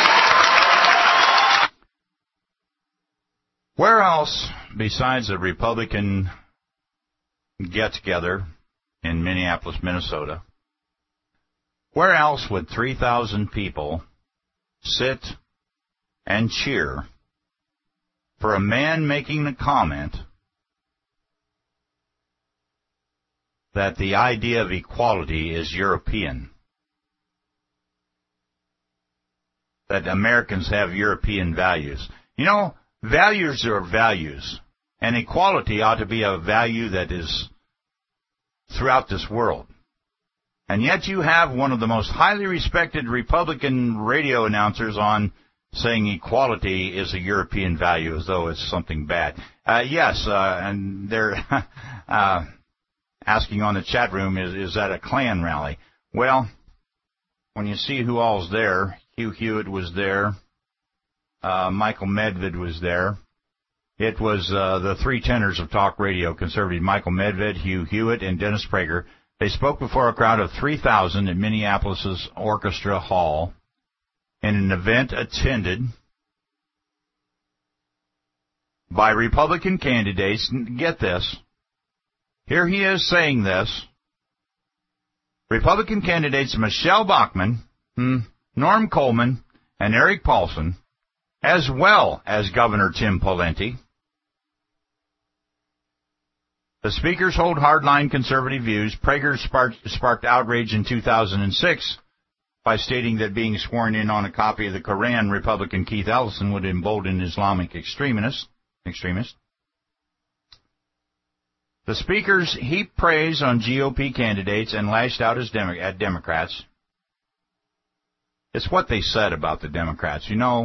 Where else, besides a Republican get-together in Minneapolis, Minnesota, where else would 3,000 people sit and cheer for a man making the comment that the idea of equality is European, that Americans have European values? You know, values are values, and equality ought to be a value that is throughout this world. And yet you have one of the most highly respected Republican radio announcers on saying equality is a European value as though it's something bad. Yes, and they're asking on the chat room, is that a Klan rally? Well, when you see who all's there, Hugh Hewitt was there, Michael Medved was there. It was the three tenors of talk radio, conservative Michael Medved, Hugh Hewitt, and Dennis Prager. They spoke before a crowd of 3,000 at Minneapolis' Orchestra Hall in an event attended by Republican candidates. Get this. Here he is saying this. Republican candidates Michelle Bachmann, Norm Coleman, and Eric Paulson, as well as Governor Tim Pawlenty. The speakers hold hardline conservative views. Prager sparked outrage in 2006 by stating that being sworn in on a copy of the Koran, Republican Keith Ellison would embolden Islamic extremists. The speakers heaped praise on GOP candidates and lashed out at Democrats. It's what they said about the Democrats. You know,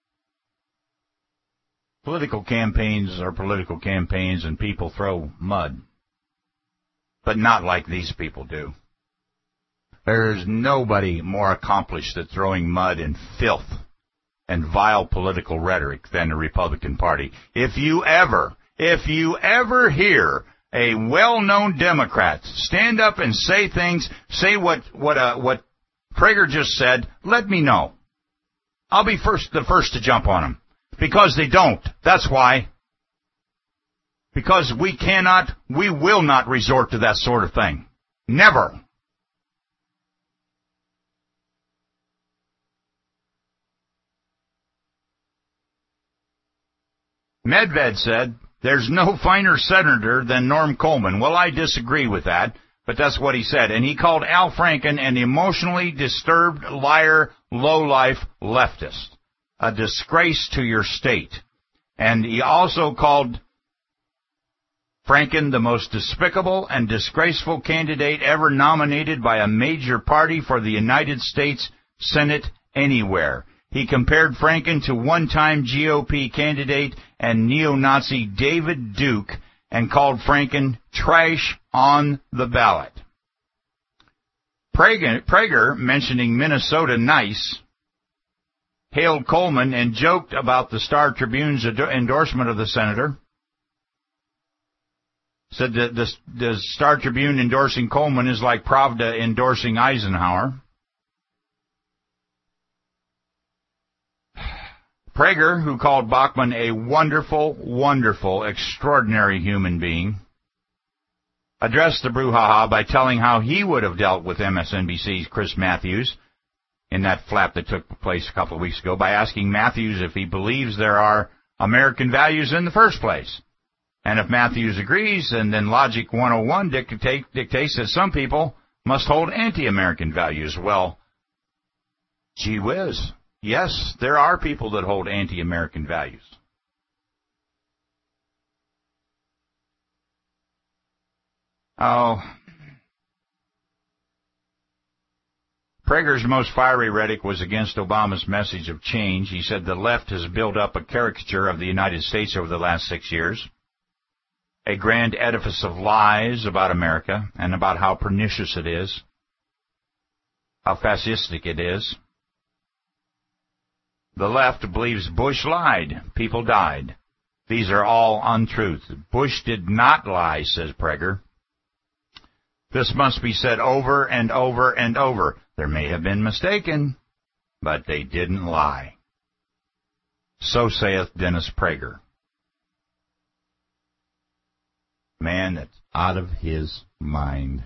political campaigns are political campaigns, and people throw mud. But not like these people do. There is nobody more accomplished at throwing mud and filth and vile political rhetoric than the Republican Party. If you ever hear a well-known Democrat stand up and say things, say what Prager just said, let me know. I'll be the first to jump on them. Because they don't. That's why. Because we will not resort to that sort of thing. Never. Medved said, there's no finer senator than Norm Coleman. Well, I disagree with that, but that's what he said. And he called Al Franken an emotionally disturbed, liar, lowlife leftist, a disgrace to your state. And he also called Franken the most despicable and disgraceful candidate ever nominated by a major party for the United States Senate anywhere. He compared Franken to one-time GOP candidate and neo-Nazi David Duke and called Franken trash on the ballot. Prager, mentioning Minnesota nice, hailed Coleman and joked about the Star Tribune's endorsement of the senator. Said that the Star Tribune endorsing Coleman is like Pravda endorsing Eisenhower. Prager, who called Bachmann a wonderful, wonderful, extraordinary human being, addressed the brouhaha by telling how he would have dealt with MSNBC's Chris Matthews in that flap that took place a couple of weeks ago by asking Matthews if he believes there are American values in the first place. And if Matthews agrees, then Logic 101 dictates that some people must hold anti-American values. Well, gee whiz. Yes, there are people that hold anti-American values. Oh. Prager's most fiery rhetoric was against Obama's message of change. He said the left has built up a caricature of the United States over the last 6 years, a grand edifice of lies about America and about how pernicious it is, how fascistic it is. The left believes Bush lied. People died. These are all untruths. Bush did not lie, says Prager. This must be said over and over and over. There may have been mistaken, but they didn't lie. So saith Dennis Prager. Man that's out of his mind.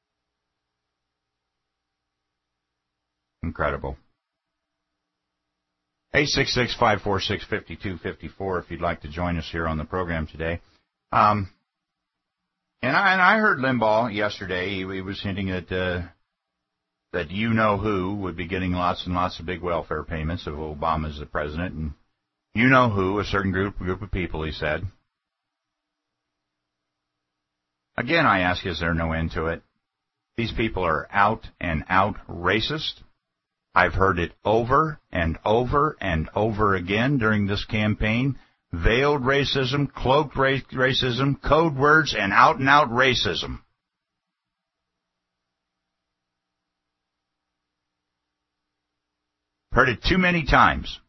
Incredible. 866-546-5254 if you'd like to join us here on the program today. And I heard Limbaugh yesterday. He was hinting that you-know-who would be getting lots and lots of big welfare payments if Obama's the president. And you-know-who, a certain group of people, he said. Again, I ask, is there no end to it? These people are out and out racist. I've heard it over and over and over again during this campaign. Veiled racism, cloaked racism, code words, and out-and-out racism. Heard it too many times.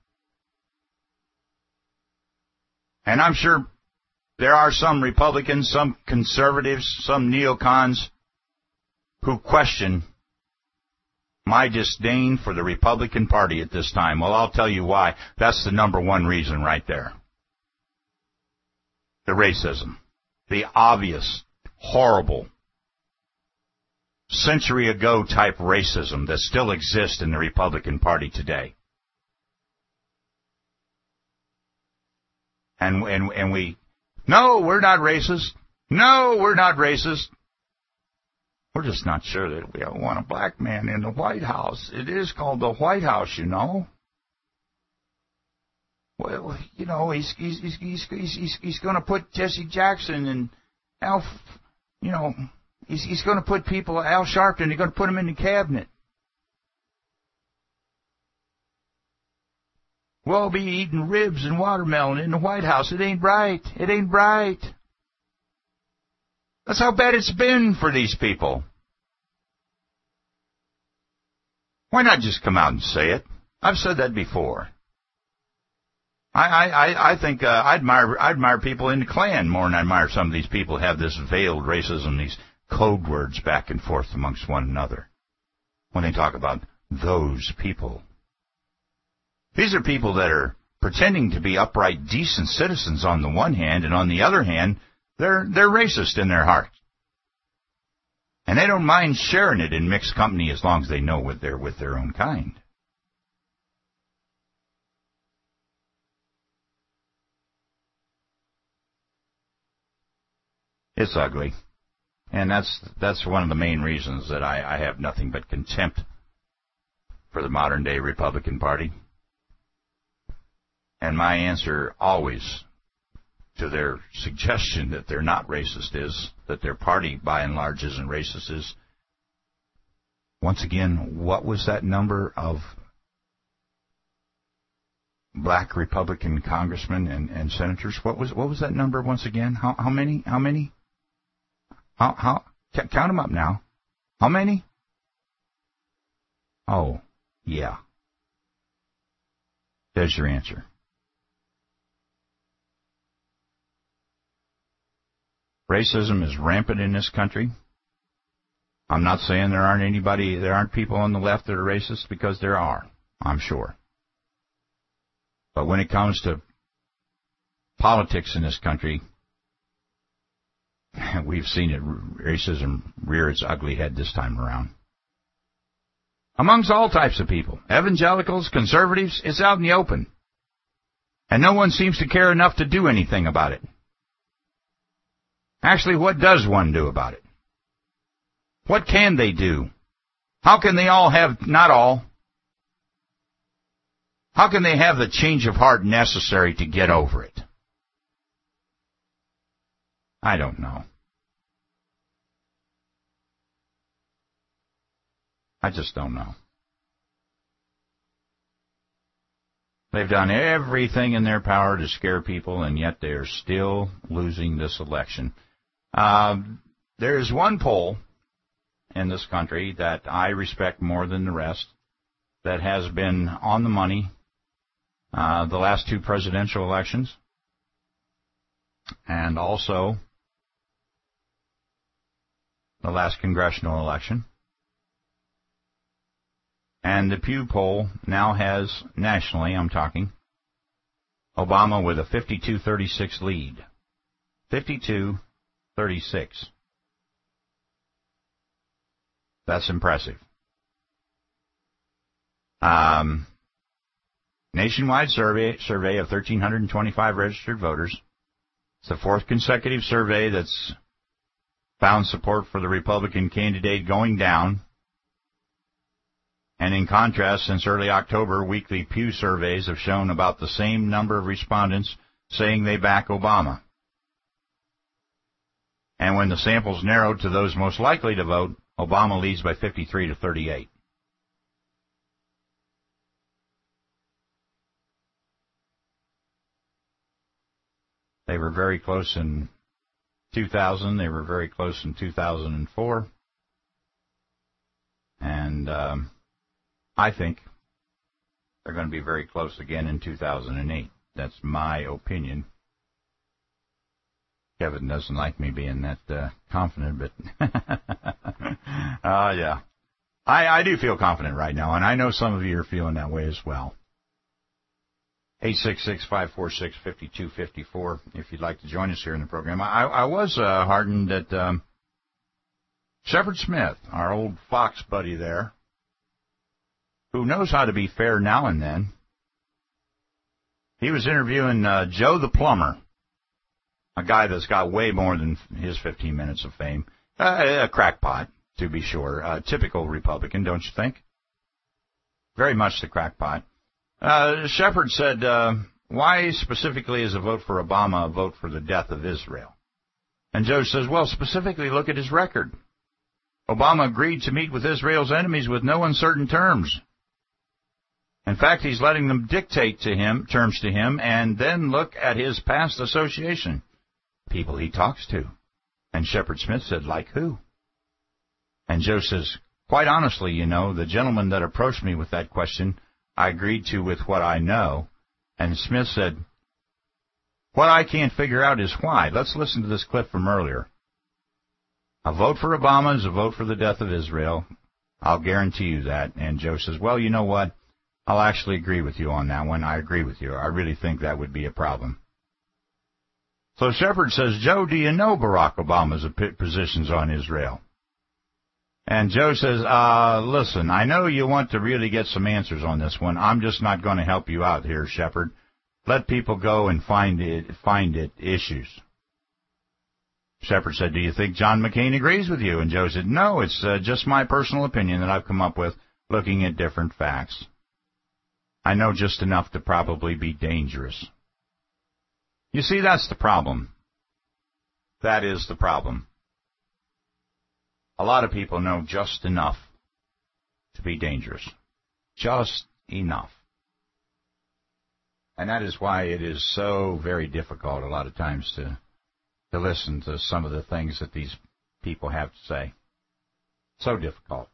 And I'm sure there are some Republicans, some conservatives, some neocons who question my disdain for the Republican Party at this time. Well, I'll tell you why. That's the number one reason right there. The racism. The obvious, horrible, century-ago type racism that still exists in the Republican Party today. And we, no, we're not racist. No, we're not racist. We're just not sure that we don't want a black man in the White House. It is called the White House, you know. Well, you know, he's going to put Jesse Jackson and Al, you know, he's going to put people, Al Sharpton, he's going to put him in the cabinet. We'll be eating ribs and watermelon in the White House. It ain't right. It ain't right. That's how bad it's been for these people. Why not just come out and say it? I've said that before. I think I admire people in the Klan more than I admire some of these people who have this veiled racism, these code words back and forth amongst one another when they talk about those people. These are people that are pretending to be upright, decent citizens on the one hand, and on the other hand, they're racist in their heart. And they don't mind sharing it in mixed company as long as they know they're with their own kind. It's ugly. And that's one of the main reasons that I have nothing but contempt for the modern-day Republican Party. And my answer always to their suggestion that they're not racist is, that their party, by and large, isn't racist, is, once again, what was that number of black Republican congressmen and senators? What was that number once again? How many? How many? How? Count them up now. How many? Oh, yeah. There's your answer. Racism is rampant in this country. I'm not saying there aren't people on the left that are racist, because there are, I'm sure. But when it comes to politics in this country, we've seen it, racism rear its ugly head this time around. Amongst all types of people, evangelicals, conservatives, it's out in the open. And no one seems to care enough to do anything about it. Actually, what does one do about it? What can they do? How can they all have, not all, how can they have the change of heart necessary to get over it? I don't know. I just don't know. They've done everything in their power to scare people, and yet they are still losing this election. There is one poll in this country that I respect more than the rest that has been on the money the last two presidential elections, and also the last congressional election. And the Pew poll now has, nationally I'm talking, Obama with a 52-36 lead. 52-36. That's impressive. Nationwide survey of 1,325 registered voters. It's the fourth consecutive survey that's found support for the Republican candidate going down. And in contrast, since early October, weekly Pew surveys have shown about the same number of respondents saying they back Obama. And when the samples narrowed to those most likely to vote, Obama leads by 53-38. They were very close in 2000. They were very close in 2004. And I think they're going to be very close again in 2008. That's my opinion. Kevin doesn't like me being that confident, but yeah. I do feel confident right now, and I know some of you are feeling that way as well. 866-546-5254 if you'd like to join us here in the program. I was heartened that Shepard Smith, our old Fox buddy there, who knows how to be fair now and then, he was interviewing Joe the Plumber, a guy that's got way more than his 15 minutes of fame. A crackpot, to be sure. A typical Republican, don't you think? Very much the crackpot. Shepard said, why specifically is a vote for Obama a vote for the death of Israel? And Joe says, well, specifically look at his record. Obama agreed to meet with Israel's enemies with no uncertain terms. In fact, he's letting them dictate to him terms to him, and then look at his past association. People he talks to. And Shepard Smith said, like who? And Joe says, quite honestly, you know, the gentleman that approached me with that question, I agreed to with what I know. And Smith said, what I can't figure out is why. Let's listen to this clip from earlier. A vote for Obama is a vote for the death of Israel. I'll guarantee you that. And Joe says, well, you know what? I'll actually agree with you on that one. I agree with you. I really think that would be a problem. So Shepard says, Joe, do you know Barack Obama's positions on Israel? And Joe says, listen, I know you want to really get some answers on this one. I'm just not going to help you out here, Shepard. Let people go and find it issues. Shepard said, do you think John McCain agrees with you? And Joe said, no, it's just my personal opinion that I've come up with looking at different facts. I know just enough to probably be dangerous. You see, that's the problem. That is the problem. A lot of people know just enough to be dangerous. Just enough. And that is why it is so very difficult a lot of times to listen to some of the things that these people have to say. So difficult.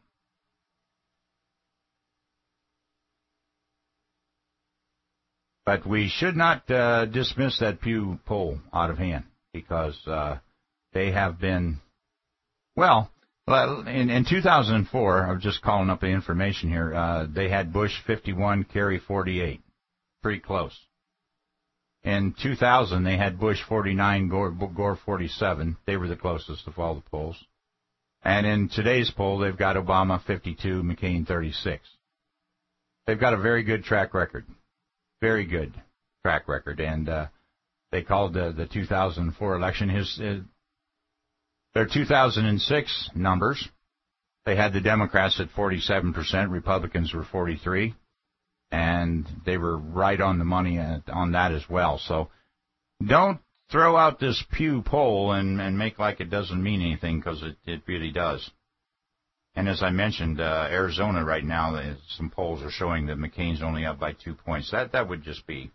But we should not dismiss that Pew poll out of hand, because they have been, well, in 2004, I'm just calling up the information here, they had Bush 51, Kerry 48. Pretty close. In 2000, they had Bush 49, Gore 47. They were the closest of all the polls. And in today's poll, they've got Obama 52, McCain 36. They've got a very good track record. Very good track record. And they called the 2004 election their 2006 numbers. They had the Democrats at 47%, Republicans were 43%. And they were right on the money on that as well. So don't throw out this Pew poll and make like it doesn't mean anything, because it really does. And as I mentioned, Arizona right now, some polls are showing that McCain's only up by 2 points. That would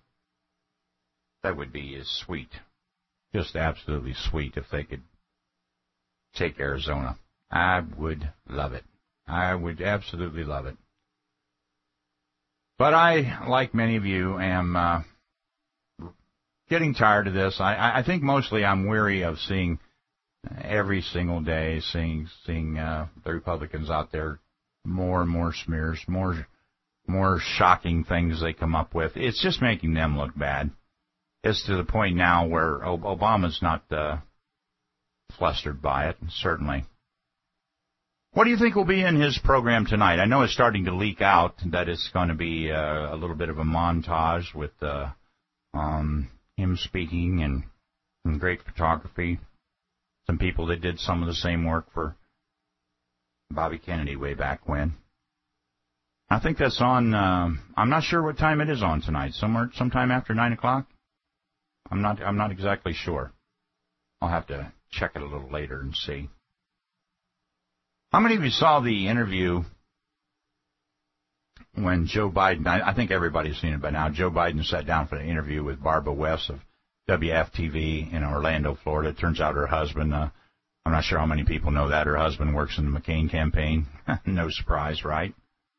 be sweet. Just absolutely sweet if they could take Arizona. I would love it. I would absolutely love it. But I, like many of you, am getting tired of this. I think mostly I'm weary of seeing every single day, seeing the Republicans out there, more and more smears, more shocking things they come up with. It's just making them look bad. It's to the point now where Obama's not flustered by it, certainly. What do you think will be in his program tonight? I know it's starting to leak out that it's going to be a little bit of a montage with him speaking and great photography. Some people that did some of the same work for Bobby Kennedy way back when. I think that's on, I'm not sure what time it is on tonight. Sometime after 9 o'clock? I'm not exactly sure. I'll have to check it a little later and see. How many of you saw the interview when Joe Biden, I think everybody's seen it by now, Joe Biden sat down for an interview with Barbara West of WFTV in Orlando, Florida. It turns out her husband, I'm not sure how many people know that, her husband works in the McCain campaign. No surprise, right?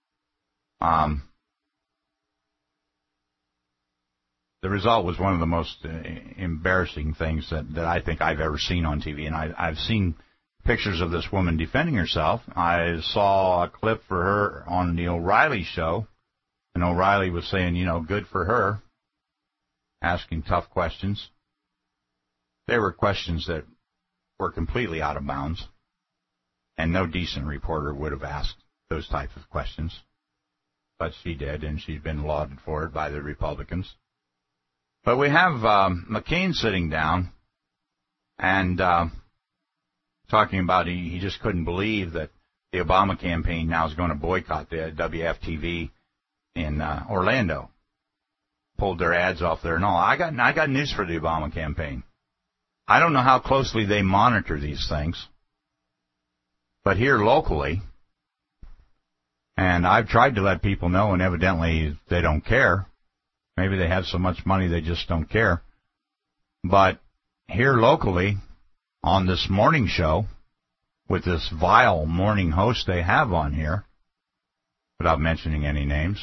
The result was one of the most embarrassing things that I think I've ever seen on TV. And I've seen pictures of this woman defending herself. I saw a clip for her on the O'Reilly show, and O'Reilly was saying, you know, good for her, asking tough questions. They were questions that were completely out of bounds, and no decent reporter would have asked those types of questions. But she did, and she's been lauded for it by the Republicans. But we have McCain sitting down and talking about he just couldn't believe that the Obama campaign now is going to boycott the WFTV in Orlando. Pulled their ads off there. No, I got news for the Obama campaign. I don't know how closely they monitor these things, but here locally, and I've tried to let people know, and evidently they don't care. Maybe they have so much money they just don't care. But here locally, on this morning show, with this vile morning host they have on here, without mentioning any names,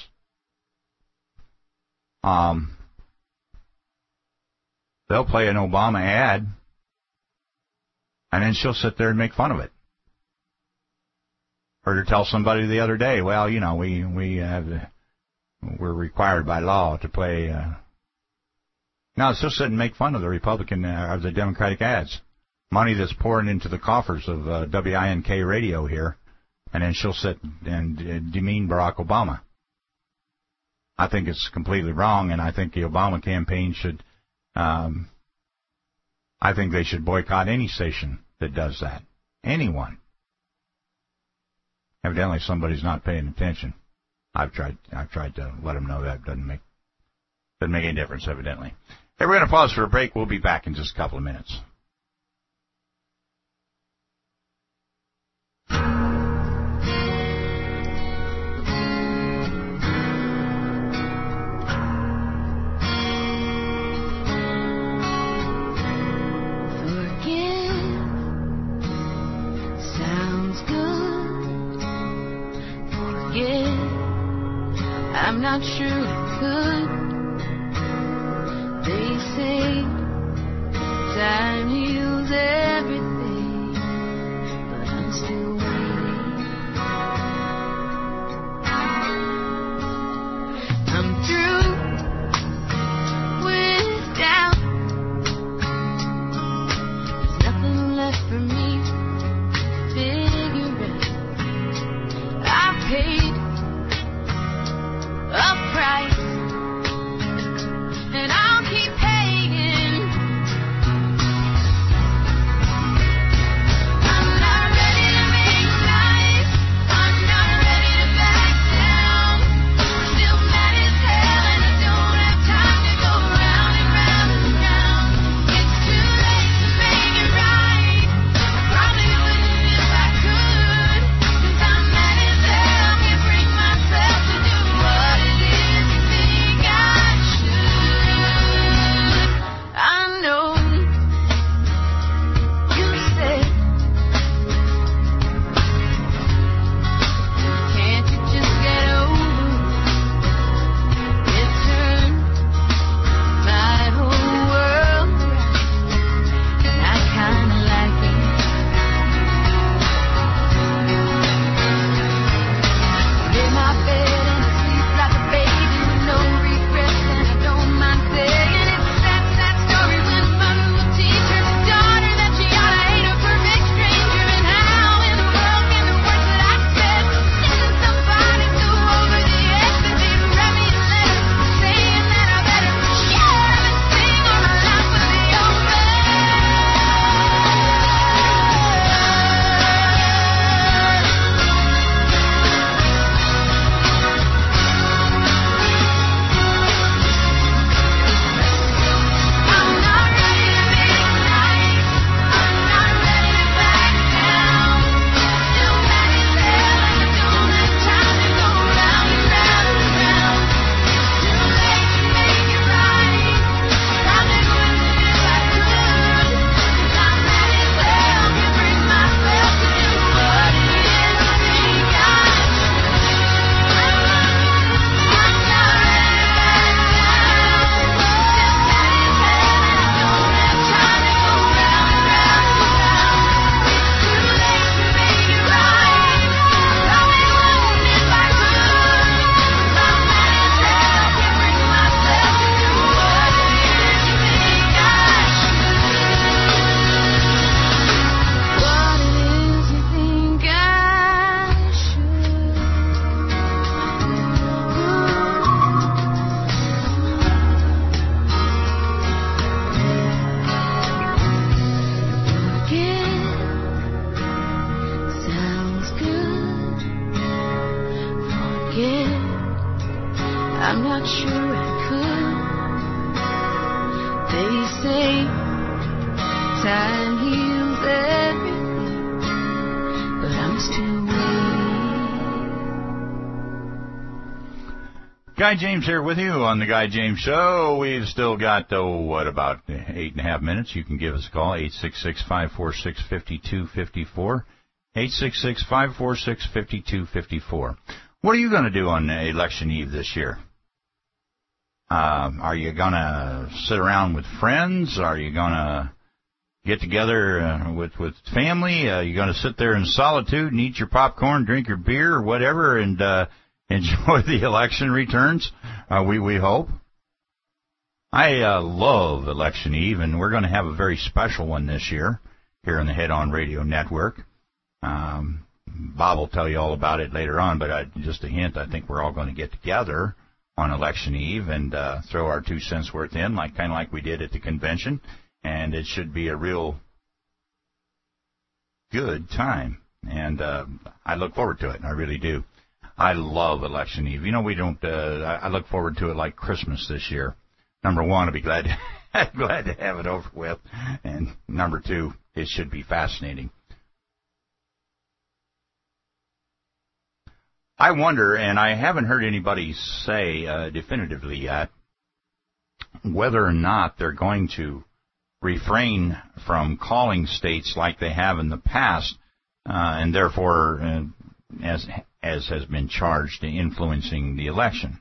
they'll play an Obama ad, and then she'll sit there and make fun of it. Heard her tell somebody the other day, well, you know, we're required by law to play. Now she'll sit and make fun of the Republican or the Democratic ads, money that's pouring into the coffers of WINK radio here, and then she'll sit and demean Barack Obama. I think it's completely wrong, and I think the Obama campaign should. I think they should boycott any station that does that. Anyone. Evidently, somebody's not paying attention. I've tried to let them know that doesn't make any difference, evidently. Hey, we're going to pause for a break. We'll be back in just a couple of minutes. I'm not sure I could. They say time heals everything, but I'm still waiting. I'm through with doubt. There's nothing left for me to figure out. I paid a price They say time heals everything, but I'm still waiting. Guy James here with you on the Guy James Show. We've still got, about 8.5 minutes. You can give us a call, 866-546-5254. 866-546-5254. What are you going to do on Election Eve this year? Are you going to sit around with friends? Are you going to get together with family? Are you going to sit there in solitude and eat your popcorn, drink your beer, or whatever, and enjoy the election returns? We hope. I love Election Eve, and we're going to have a very special one this year here on the Head On Radio Network. Bob will tell you all about it later on, but just a hint, I think we're all going to get together on Election Eve and throw our 2 cents worth in, kind of like we did at the convention, and it should be a real good time, and I look forward to it. I really do. I love Election Eve. You know, we don't. I look forward to it like Christmas this year. Number one, I'll be glad to have it over with, and number two, it should be fascinating. I wonder, and I haven't heard anybody say definitively yet, whether or not they're going to refrain from calling states like they have in the past, and therefore, as has been charged, influencing the election.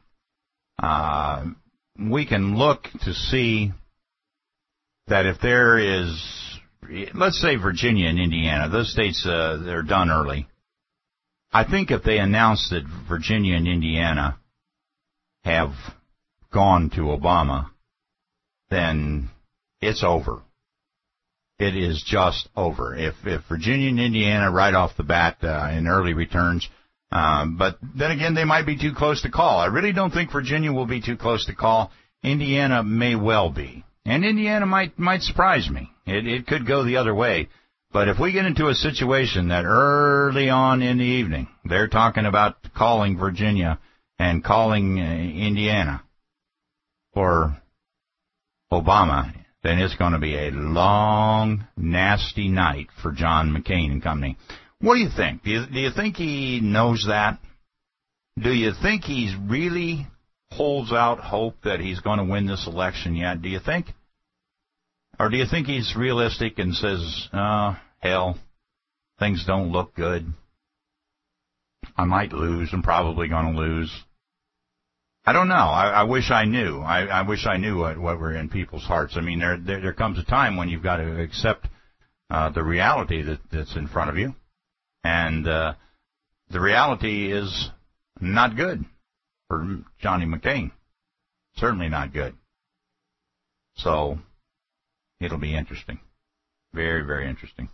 We can look to see that if there is, let's say Virginia and Indiana, those states, they're done early. I think if they announce that Virginia and Indiana have gone to Obama, then it's over. It is just over. If Virginia and Indiana right off the bat in early returns, but then again, they might be too close to call. I really don't think Virginia will be too close to call. Indiana may well be. And Indiana might surprise me. It could go the other way. But if we get into a situation that early on in the evening, they're talking about calling Virginia and calling Indiana for Obama, then it's going to be a long, nasty night for John McCain and company. What do you think? Do you think he knows that? Do you think he really holds out hope that he's going to win this election yet? Do you think? Or do you think he's realistic and says, hell, things don't look good. I might lose. I'm probably going to lose. I don't know. I wish I knew. I wish I knew what were in people's hearts. I mean, there comes a time when you've got to accept the reality that's in front of you. And the reality is not good for Johnny McCain. Certainly not good. So it'll be interesting. Very, very interesting.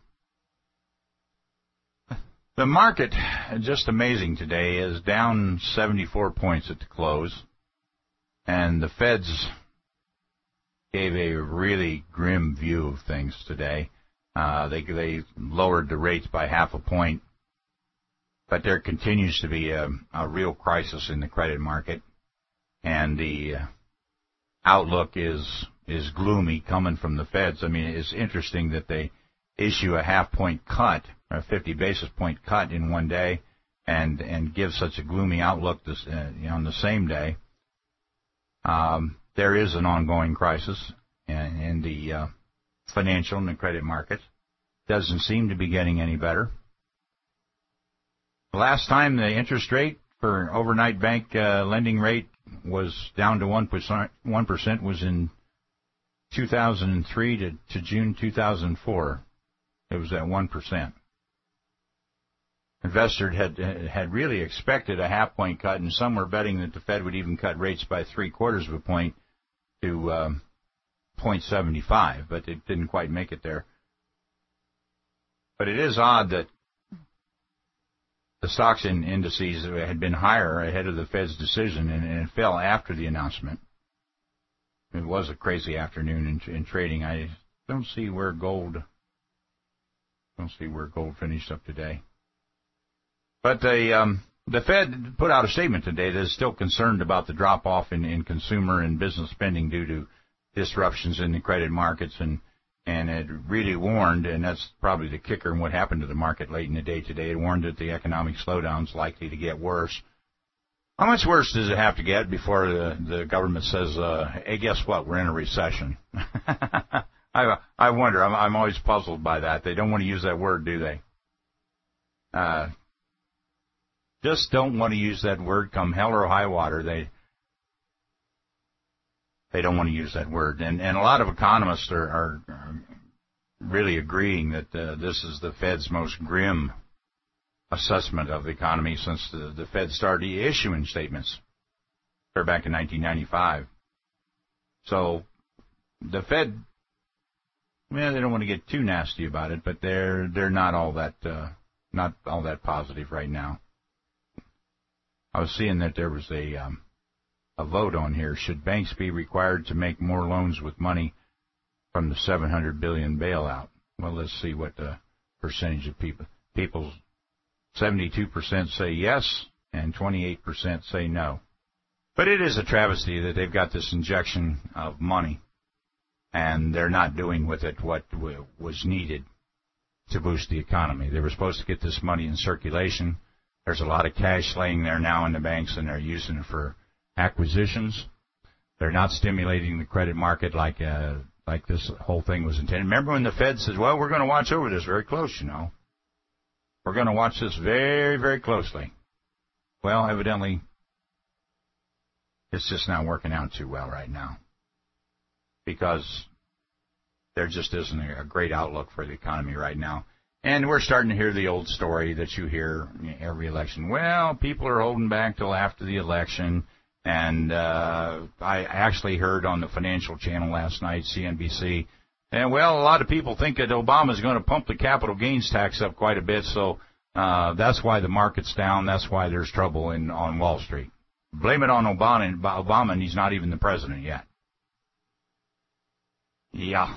The market, just amazing today, is down 74 points at the close. And the Feds gave a really grim view of things today. They lowered the rates by 0.5 point. But there continues to be a real crisis in the credit market. And the outlook is gloomy coming from the Feds. I mean, it's interesting that they issue a 0.5 point cut, or a 50 basis point cut in one day, and give such a gloomy outlook on the same day. There is an ongoing crisis in the financial and the credit markets. Doesn't seem to be getting any better. The last time the interest rate for overnight bank lending rate was down to 1% was in 2003 to June 2004. It was at 1%. Investors had really expected a 0.5 point cut, and some were betting that the Fed would even cut rates by 0.75 point to 0.75, but it didn't quite make it there. But it is odd that the stocks and indices had been higher ahead of the Fed's decision, and it fell after the announcement. It was a crazy afternoon in trading. I don't see where gold finished up today. But the Fed put out a statement today that is still concerned about the drop-off in consumer and business spending due to disruptions in the credit markets, and it really warned, and that's probably the kicker in what happened to the market late in the day today. It warned that the economic slowdown is likely to get worse. How much worse does it have to get before the government says, hey, guess what, we're in a recession? I wonder. I'm always puzzled by that. They don't want to use that word, do they? Just don't want to use that word come hell or high water. They don't want to use that word. And a lot of economists are really agreeing that this is the Fed's most grim assessment of the economy since the Fed started issuing statements. They're back in 1995. So the Fed, well, they don't want to get too nasty about it, but they're not all that positive right now. I was seeing that there was a vote on here. Should banks be required to make more loans with money from the $700 billion bailout? Well, let's see what the percentage of people 72% say yes, and 28% say no. But it is a travesty that they've got this injection of money, and they're not doing with it what was needed to boost the economy. They were supposed to get this money in circulation. There's a lot of cash laying there now in the banks, and they're using it for acquisitions. They're not stimulating the credit market like this whole thing was intended. Remember when the Fed says, well, we're going to watch over this very close, you know. We're going to watch this very, very closely. Well, evidently, it's just not working out too well right now because there just isn't a great outlook for the economy right now. And we're starting to hear the old story that you hear every election. Well, people are holding back till after the election. And I actually heard on the Financial Channel last night, CNBC, and well, a lot of people think that Obama's going to pump the capital gains tax up quite a bit, so that's why the market's down. That's why there's trouble on Wall Street. Blame it on Obama, and he's not even the president yet. Yeah.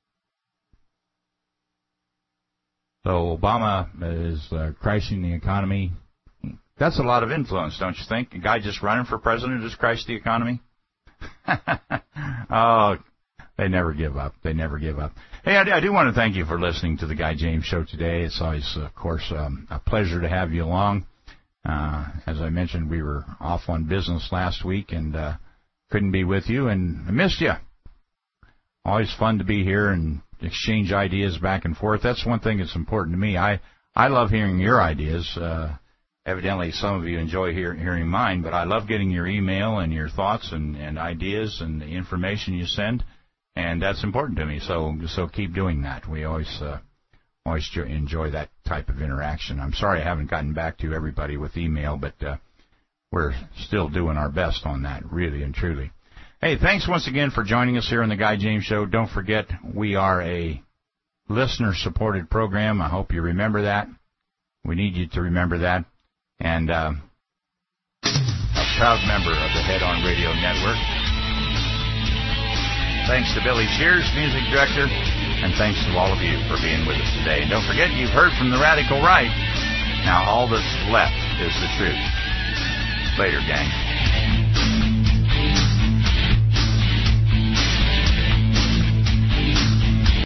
So Obama is crashing the economy. That's a lot of influence, don't you think? A guy just running for president just crashed the economy? Oh, they never give up. They never give up. Hey, I do want to thank you for listening to the Guy James Show today. It's always, of course, a pleasure to have you along. As I mentioned, we were off on business last week and couldn't be with you, and I missed you. Always fun to be here and exchange ideas back and forth. That's one thing that's important to me. I love hearing your ideas. Evidently, some of you enjoy hearing mine, but I love getting your email and your thoughts and ideas and the information you send, and that's important to me. So keep doing that. We always enjoy that type of interaction. I'm sorry I haven't gotten back to everybody with email, but we're still doing our best on that, really and truly. Hey, thanks once again for joining us here on the Guy James Show. Don't forget, we are a listener-supported program. I hope you remember that. We need you to remember that. And a proud member of the Head On Radio Network. Thanks to Billy Shears, music director, and thanks to all of you for being with us today. And don't forget, you've heard from the radical right. Now all that's left is the truth. Later, gang.